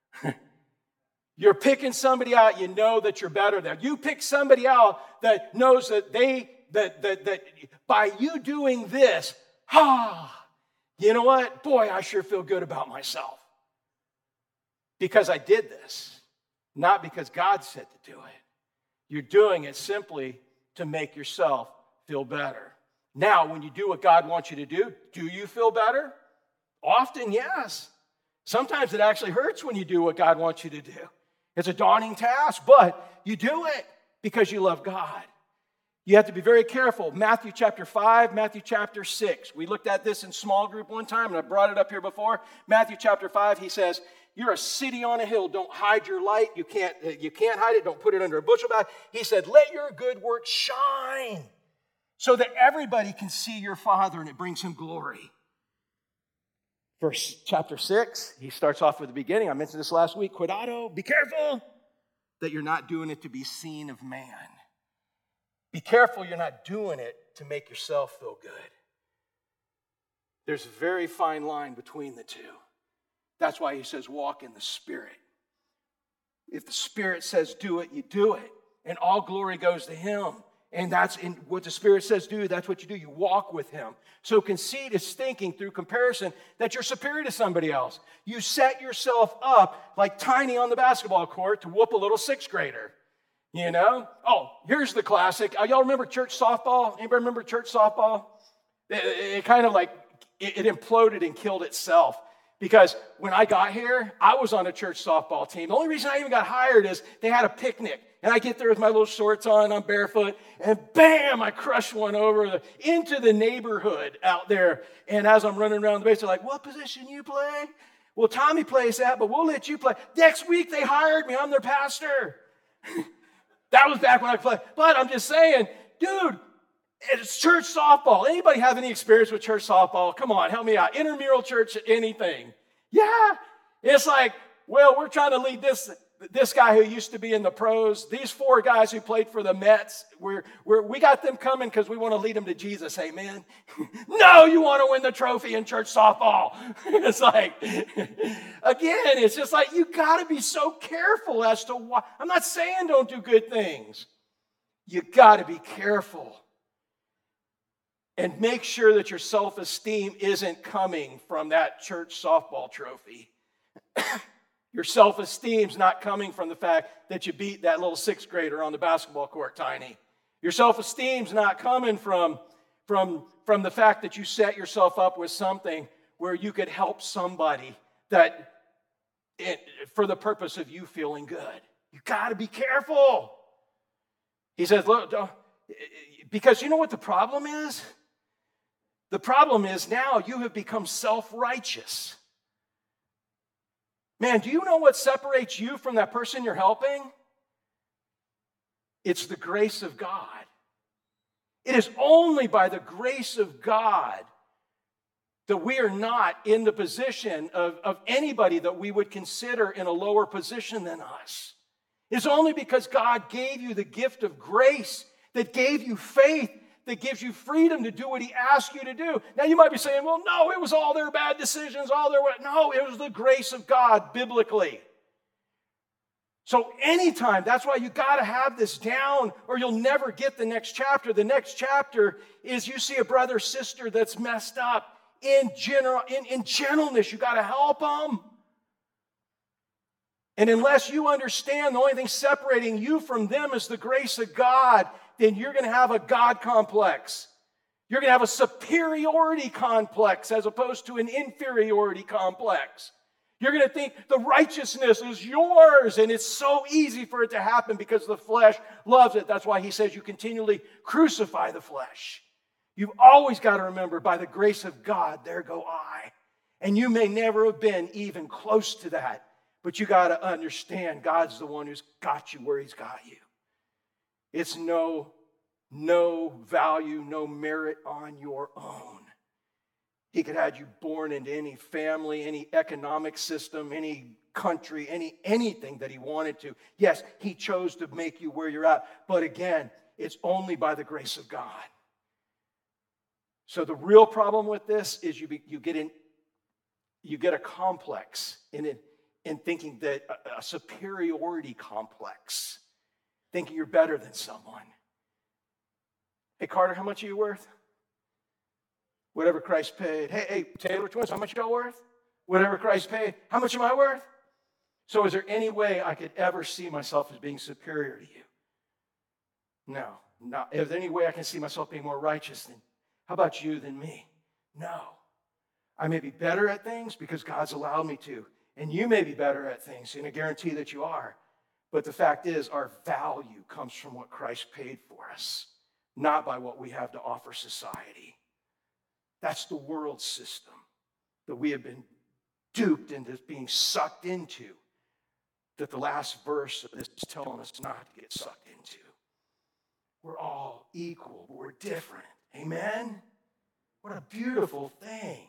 [SPEAKER 1] You're picking somebody out, you know that you're better there. You pick somebody out that knows that they, that, that, that by you doing this, ah, you know what? Boy, I sure feel good about myself. Because I did this, not because God said to do it. You're doing it simply to make yourself feel better. Now, when you do what God wants you to do, do you feel better? Often, yes. Sometimes it actually hurts when you do what God wants you to do. It's a daunting task, but you do it because you love God. You have to be very careful. Matthew chapter five, Matthew chapter six. We looked at this in small group one time, and I brought it up here before. Matthew chapter five, he says, you're a city on a hill. Don't hide your light. You can't, you can't hide it. Don't put it under a bushel bag. He said, let your good work shine so that everybody can see your Father and it brings him glory. Verse chapter six, he starts off with the beginning. I mentioned this last week. Cuidado, be careful that you're not doing it to be seen of man. Be careful you're not doing it to make yourself feel good. There's a very fine line between the two. That's why he says walk in the Spirit. If the Spirit says do it, you do it. And all glory goes to him. And that's in what the Spirit says do, that's what you do. You walk with him. So conceit is thinking through comparison that you're superior to somebody else. You set yourself up like Tiny on the basketball court to whoop a little sixth grader. You know? Oh, here's the classic. Uh, y'all remember church softball? Anybody remember church softball? It, it, it kind of like, it, it imploded and killed itself. Because when I got here, I was on a church softball team. The only reason I even got hired is they had a picnic. And I get there with my little shorts on, I'm barefoot, and bam, I crush one over the, into the neighborhood out there. And as I'm running around the base, they're like, what position you play? Well, Tommy plays that, but we'll let you play. Next week, they hired me. I'm their pastor. That was back when I played. But I'm just saying, dude, it's church softball. Anybody have any experience with church softball? Come on, help me out. Intramural church, anything. Yeah. It's like, well, we're trying to lead this this guy who used to be in the pros. These four guys who played for the Mets, we're, we're, we got them coming because we want to lead them to Jesus. Amen. No, you want to win the trophy in church softball. It's like, again, it's just like you got to be so careful as to why. I'm not saying don't do good things. You got to be careful. And make sure that your self-esteem isn't coming from that church softball trophy. Your self-esteem's not coming from the fact that you beat that little sixth grader on the basketball court, Tiny. Your self-esteem's not coming from, from, from the fact that you set yourself up with something where you could help somebody that it, for the purpose of you feeling good. You got to be careful. He says, look, don't, because you know what the problem is? The problem is now you have become self-righteous. Man, do you know what separates you from that person you're helping? It's the grace of God. It is only by the grace of God that we are not in the position of, of anybody that we would consider in a lower position than us. It's only because God gave you the gift of grace, that gave you faith, that gives you freedom to do what he asked you to do. Now you might be saying, well, no, it was all their bad decisions, all their... No, it was the grace of God biblically. So anytime, that's why you got to have this down or you'll never get the next chapter. The next chapter is you see a brother or sister that's messed up in, general, in, in gentleness. You got to help them. And unless you understand the only thing separating you from them is the grace of God, then you're going to have a God complex. You're going to have a superiority complex as opposed to an inferiority complex. You're going to think the righteousness is yours, and it's so easy for it to happen because the flesh loves it. That's why he says you continually crucify the flesh.
[SPEAKER 2] You've always got to remember, by the grace of God, there go I. And you may never have been even close to that, but you got to understand God's the one who's got you where he's got you. It's no, no value, no merit on your own. He could have you born into any family, any economic system, any country, any anything that he wanted to. Yes, he chose to make you where you're at, but again, it's only by the grace of God. So the real problem with this is you be, you get in you get a complex in it, in thinking that a, a superiority complex, thinking you're better than someone. Hey Carter, how much are you worth? Whatever Christ paid. Hey, hey Taylor Twins, how much y'all worth? Whatever Christ paid. How much am I worth? So is there any way I could ever see myself as being superior to you? No, not. Is there any way I can see myself being more righteous than, how about you than me? No. I may be better at things because God's allowed me to, and you may be better at things, and I guarantee that you are. But the fact is, our value comes from what Christ paid for us, not by what we have to offer society. That's the world system that we have been duped into being sucked into, that the last verse of this is telling us not to get sucked into. We're all equal, but we're different. Amen? What a beautiful thing.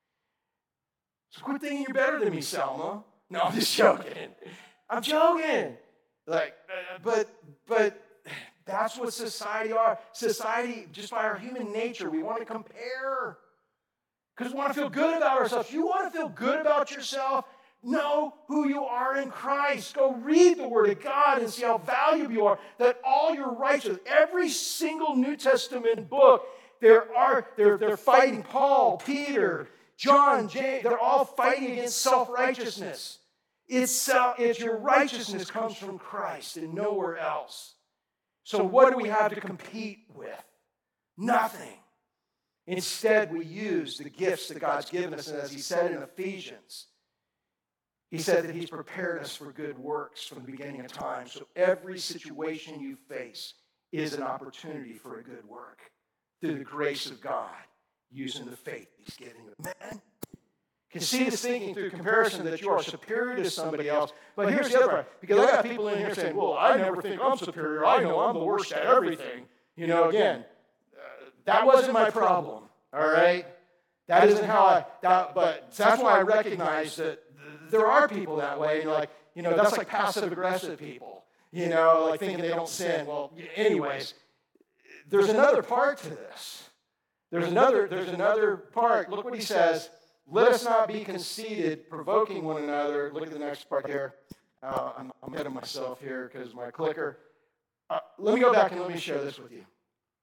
[SPEAKER 2] So quit thinking you're better than me, Selma. No, I'm just joking. I'm joking. Like, uh, but, but that's what society are. Society, just by our human nature, we want to compare. Because we want to feel good about ourselves. You want to feel good about yourself? Know who you are in Christ. Go read the Word of God and see how valuable you are. That all your righteousness, every single New Testament book, there are they're, they're fighting Paul, Peter, John, James. They're all fighting against self-righteousness. It's, uh, it's your righteousness comes from Christ and nowhere else. So what do we have to compete with? Nothing. Instead, we use the gifts that God's given us. And as he said in Ephesians, he said that he's prepared us for good works from the beginning of time. So every situation you face is an opportunity for a good work through the grace of God, using the faith he's given you. Man, can see this thinking through comparison that you are superior to somebody else. But here's the other part. Because I got people in here saying, well, I never think I'm superior. I know I'm the worst at everything. You know, again, uh, that wasn't my problem. All right? That isn't how I, that, but that's why I recognize that there are people that way. And you're like, you know, that's like passive-aggressive people. You know, like thinking they don't sin. Well, anyways, there's another part to this. There's another, there's another part. Look what he says. Let us not be conceited, provoking one another. Look at the next part here. Uh, I'm, I'm ahead of myself here because my clicker. Uh, let me go back and let me share this with you.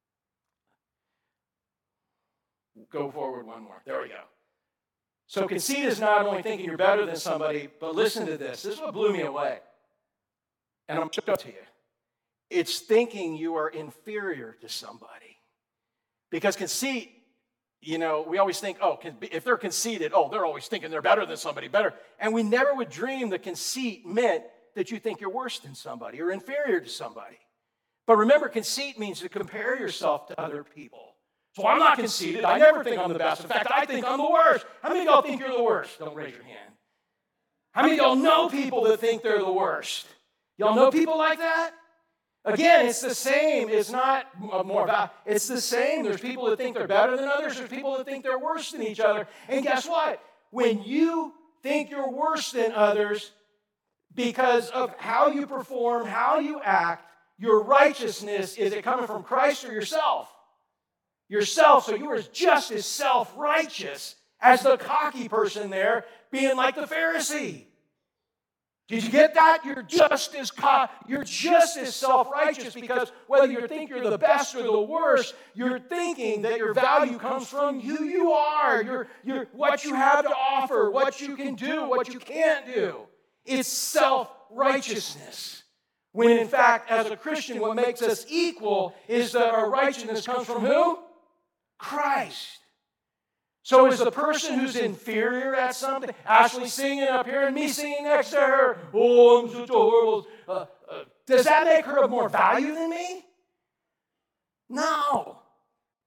[SPEAKER 2] Go forward one more. There we go. So conceit is not only thinking you're better than somebody, but listen to this. This is what blew me away. And I'm going to show it to you. It's thinking you are inferior to somebody. Because conceit, you know, we always think, oh, if they're conceited, oh, they're always thinking they're better than somebody, better. And we never would dream that conceit meant that you think you're worse than somebody or inferior to somebody. But remember, conceit means to compare yourself to other people. So I'm not conceited. I never think I'm the best. In fact, I think I'm the worst. How many of y'all think you're the worst? Don't raise your hand. How many of y'all know people that think they're the worst? Y'all know people like that? Again, it's the same. It's not more about, it's the same. There's people that think they're better than others. There's people that think they're worse than each other. And guess what? When you think you're worse than others because of how you perform, how you act, your righteousness, is it coming from Christ or yourself? Yourself. So you are just as self-righteous as the cocky person there, being like the Pharisee. Did you get that? You're just as co- you're just as self-righteous, because whether you think you're the best or the worst, you're thinking that your value comes from who you are, your, your, what you have to offer, what you can do, what you can't do. It's self-righteousness. When in fact, as a Christian, what makes us equal is that our righteousness comes from who? Christ. So is the person who's inferior at something, Ashley singing up here and me singing next to her, oh, I'm such a horrible, uh, uh, does that make her of more value than me? No.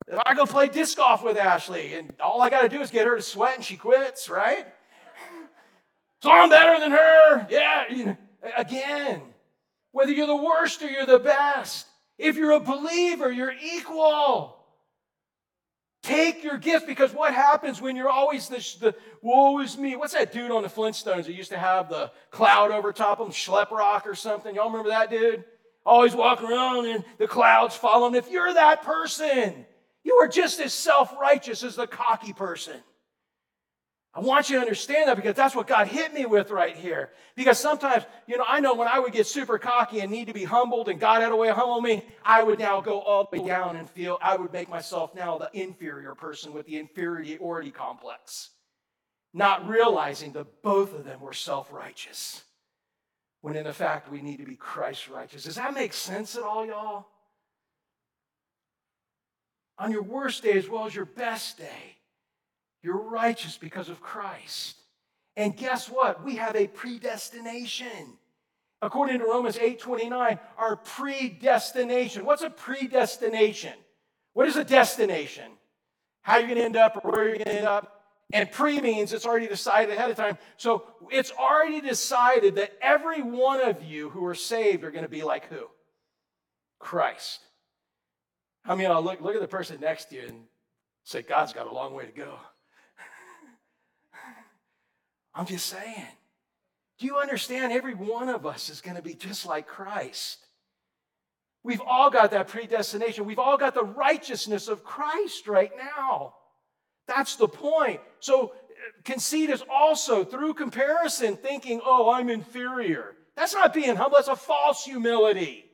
[SPEAKER 2] If I go play disc golf with Ashley and all I got to do is get her to sweat and she quits, right? So I'm better than her. Yeah. You know, again, whether you're the worst or you're the best, if you're a believer, you're equal. Take your gift, because what happens when you're always the, the woe is me? What's that dude on the Flintstones that used to have the cloud over top of him, Schleprock or something? Y'all remember that dude? Always walking around and the clouds follow him. If you're that person, you are just as self-righteous as the cocky person. I want you to understand that, because that's what God hit me with right here. Because sometimes, you know, I know when I would get super cocky and need to be humbled and God had a way of humbling me, I would now go all the way down and feel, I would make myself now the inferior person with the inferiority complex. Not realizing that both of them were self-righteous. When in fact, we need to be Christ-righteous. Does that make sense at all, y'all? On your worst day as well as your best day, you're righteous because of Christ. And guess what? We have a predestination. According to Romans eight twenty-nine, our predestination. What's a predestination? What is a destination? How you're going to end up or where you're going to end up. And pre means it's already decided ahead of time. So it's already decided that every one of you who are saved are going to be like who? Christ. I mean, I'll look, look at the person next to you and say, God's got a long way to go. I'm just saying. Do you understand? Every one of us is going to be just like Christ. We've all got that predestination. We've all got the righteousness of Christ right now. That's the point. So conceit is also, through comparison, thinking, oh, I'm inferior. That's not being humble. That's a false humility.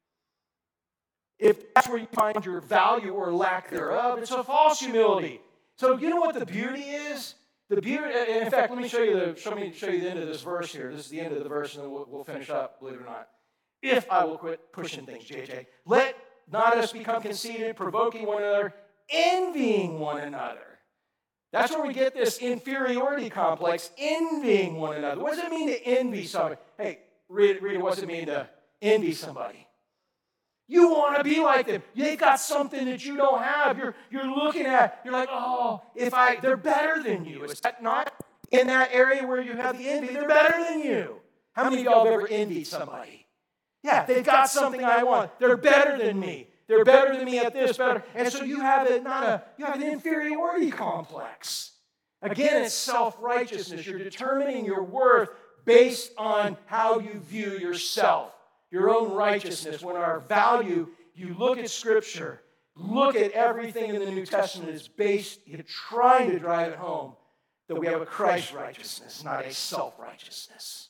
[SPEAKER 2] If that's where you find your value or lack thereof, it's a false humility. So you know what the beauty is? The beauty, in fact, let me show you the show me show you the end of this verse here. This is the end of the verse, and then we'll, we'll finish up, believe it or not. If I will quit pushing things, J J. Let not us become conceited, provoking one another, envying one another. That's where we get this inferiority complex, envying one another. What does it mean to envy somebody? Hey, read, read it. What does it mean to envy somebody? You want to be like them. They've got something that you don't have. You're, you're looking at, you're like, oh, if I, they're better than you. Is that not in that area where you have the envy? They're better than you. How many of y'all have ever envied somebody? Yeah, they've got something I want. They're better than me. They're better than me at this, better. And so you have a, not a, you have an inferiority complex. Again, it's self-righteousness. You're determining your worth based on how you view yourself. Your own righteousness. When our value, you look at Scripture, look at everything in the New Testament is based, you're trying to drive it home, that we have a Christ righteousness, not a self-righteousness.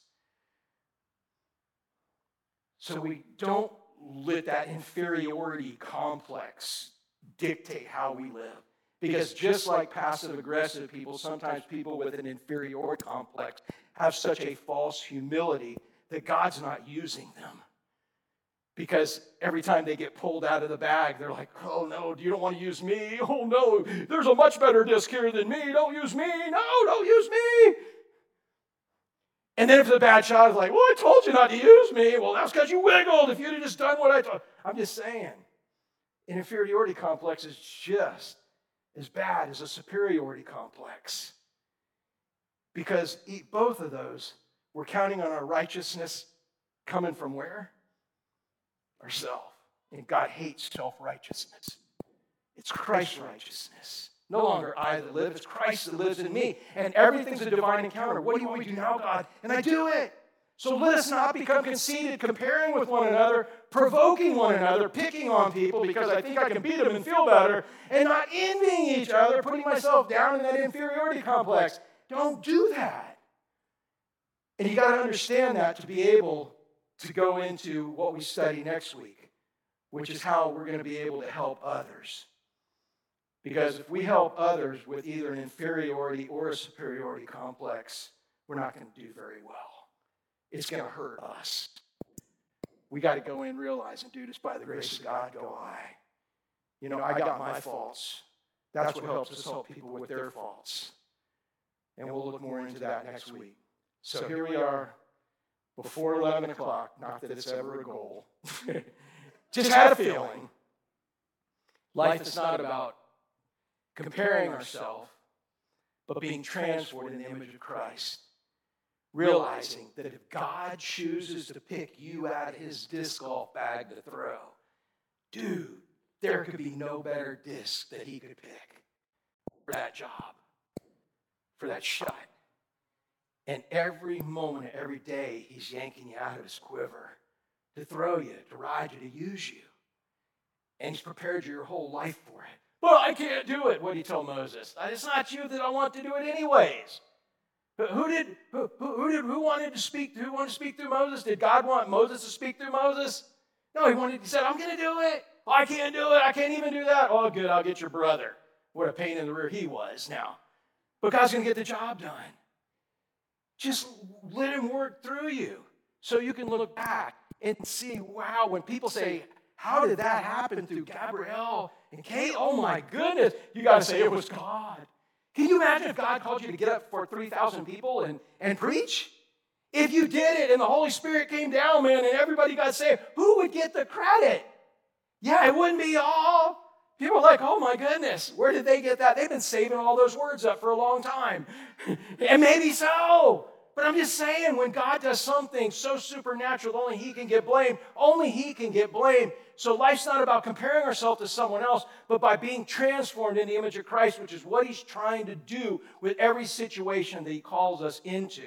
[SPEAKER 2] So we don't let that inferiority complex dictate how we live. Because just like passive-aggressive people, sometimes people with an inferiority complex have such a false humility that God's not using them. Because every time they get pulled out of the bag, they're like, oh no, you don't want to use me? Oh no, there's a much better disc here than me. Don't use me. No, don't use me. And then if the bad shot is like, well, I told you not to use me. Well, that's because you wiggled. If you'd have just done what I told. I'm just saying, an inferiority complex is just as bad as a superiority complex. Because both of those, we're counting on our righteousness coming from where? Ourself. And God hates self-righteousness. It's Christ's righteousness. No longer I that live, it's Christ that lives in me. And everything's a divine encounter. What do you want me to do now, God? And I do it. So let us not become conceited, comparing with one another, provoking one another, picking on people because I think I can beat them and feel better, and not envying each other, putting myself down in that inferiority complex. Don't do that. And you got to understand that to be able to go into what we study next week, which is how we're going to be able to help others. Because if we help others with either an inferiority or a superiority complex, we're not going to do very well. It's going to hurt us. We got to go in realizing, dude, it's by the grace of God go I. You know, I got my faults. That's what helps us help people with their faults. And we'll look more into that next week. So here we are, before eleven o'clock, not that it's ever a goal. Just had a feeling. Life is not about comparing ourselves, but being transformed in the image of Christ. Realizing that if God chooses to pick you out of his disc golf bag to throw, dude, there could be no better disc that he could pick for that job, for that shot. And every moment, every day, he's yanking you out of his quiver to throw you, to ride you, to use you. And he's prepared you your whole life for it. Well, I can't do it. What did he tell Moses? It's not you that I want to do it anyways. Who did who, who did who wanted to speak who wanted to speak through Moses? Did God want Moses to speak through Moses? No, he wanted he said, I'm gonna do it. Oh, I can't do it, I can't even do that. Oh, good, I'll get your brother. What a pain in the rear he was now. But God's gonna get the job done. Just let him work through you so you can look back and see, wow, when people say, how did that happen through Gabrielle and Kate? Oh my goodness. You gotta say it was God. Can you imagine if God called you to get up for three thousand people and, and preach? If you did it and the Holy Spirit came down, man, and everybody got saved, who would get the credit? Yeah, it wouldn't be all. People are like, oh my goodness, where did they get that? They've been saving all those words up for a long time. And maybe so. But I'm just saying, when God does something so supernatural, only he can get blamed. Only he can get blamed. So life's not about comparing ourselves to someone else, but by being transformed in the image of Christ, which is what he's trying to do with every situation that he calls us into.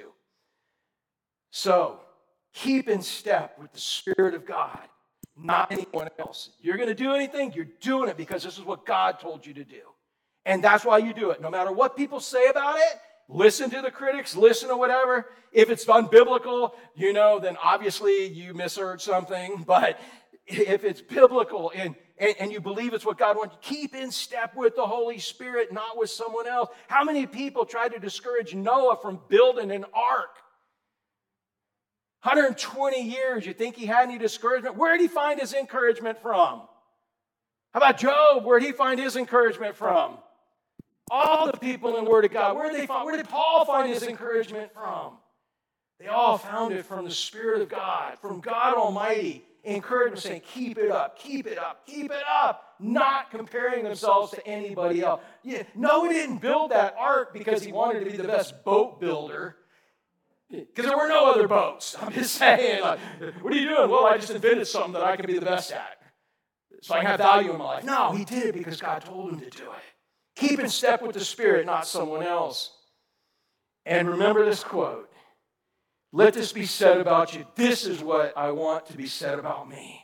[SPEAKER 2] So keep in step with the Spirit of God, not anyone else. You're going to do anything, you're doing it because this is what God told you to do. And that's why you do it. No matter what people say about it, listen to the critics, listen to whatever. If it's unbiblical, you know, then obviously you misheard something. But if it's biblical and, and, and you believe it's what God wants, keep in step with the Holy Spirit, not with someone else. How many people tried to discourage Noah from building an ark? one hundred twenty years, you think he had any discouragement? Where did he find his encouragement from? How about Job? Where did he find his encouragement from? All the people in the Word of God, where did they find, where did Paul find his encouragement from? They all found it from the Spirit of God, from God Almighty. Encouragement saying, keep it up, keep it up, keep it up. Not comparing themselves to anybody else. Yeah, Noah didn't build that ark because he wanted to be the best boat builder. Because there were no other boats. I'm just saying, like, what are you doing? Well, I just invented something that I can be the best at. So I can have value in my life. No, he did it because God told him to do it. Keep in step with the Spirit, not someone else. And remember this quote. Let this be said about you. This is what I want to be said about me.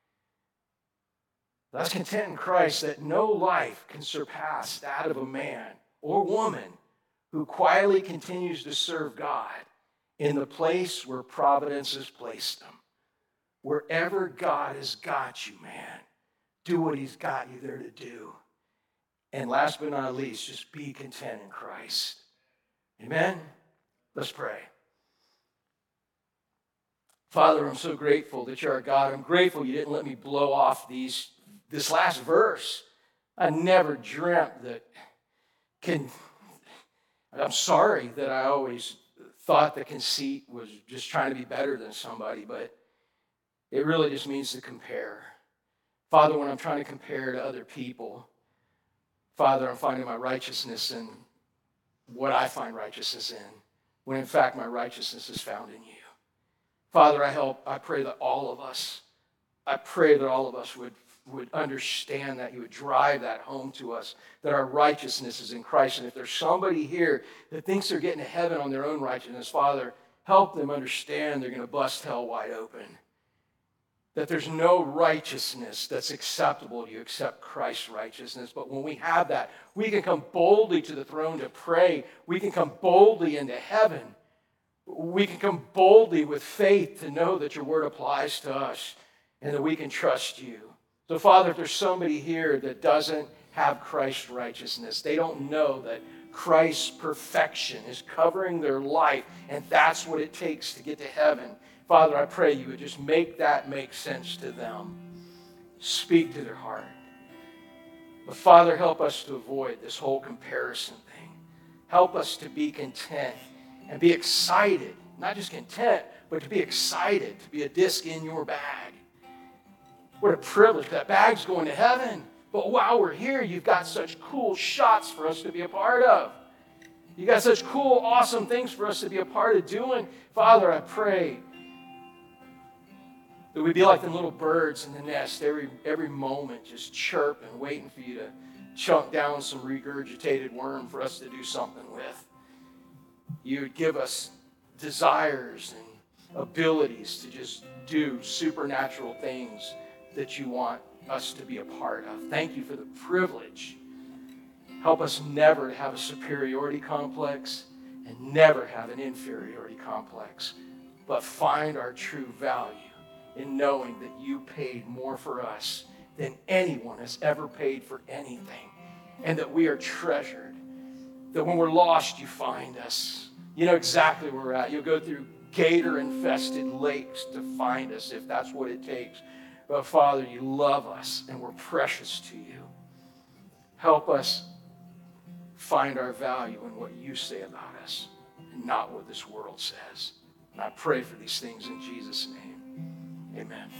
[SPEAKER 2] That's content in Christ that no life can surpass that of a man or woman who quietly continues to serve God in the place where providence has placed them. Wherever God has got you, man, do what he's got you there to do. And last but not least, just be content in Christ. Amen? Let's pray. Father, I'm so grateful that you're our God. I'm grateful you didn't let me blow off these this last verse. I never dreamt that can... I'm sorry that I always thought that conceit was just trying to be better than somebody, but it really just means to compare. Father, when I'm trying to compare to other people, Father, I'm finding my righteousness in what I find righteousness in, when in fact my righteousness is found in you. Father, I help, I pray that all of us, I pray that all of us would, would understand that, you would drive that home to us, that our righteousness is in Christ. And if there's somebody here that thinks they're getting to heaven on their own righteousness, Father, help them understand they're going to bust hell wide open. That there's no righteousness that's acceptable to you except Christ's righteousness. But when we have that, we can come boldly to the throne to pray. We can come boldly into heaven. We can come boldly with faith to know that your word applies to us and that we can trust you. So, Father, if there's somebody here that doesn't have Christ's righteousness, they don't know that Christ's perfection is covering their life, and that's what it takes to get to heaven. Father, I pray you would just make that make sense to them. Speak to their heart. But Father, help us to avoid this whole comparison thing. Help us to be content and be excited. Not just content, but to be excited to be a disc in your bag. What a privilege. That bag's going to heaven. But while we're here, you've got such cool shots for us to be a part of. You got such cool, awesome things for us to be a part of doing. Father, I pray that we be like the little birds in the nest every, every moment, just chirping, waiting for you to chunk down some regurgitated worm for us to do something with. You would give us desires and abilities to just do supernatural things that you want us to be a part of. Thank you for the privilege. Help us never to have a superiority complex and never have an inferiority complex, but find our true value in knowing that you paid more for us than anyone has ever paid for anything, and that we are treasured, that when we're lost, you find us. You know exactly where we're at. You'll go through gator-infested lakes to find us if that's what it takes. But Father, you love us, and we're precious to you. Help us find our value in what you say about us and not what this world says. And I pray for these things in Jesus' name. Amen.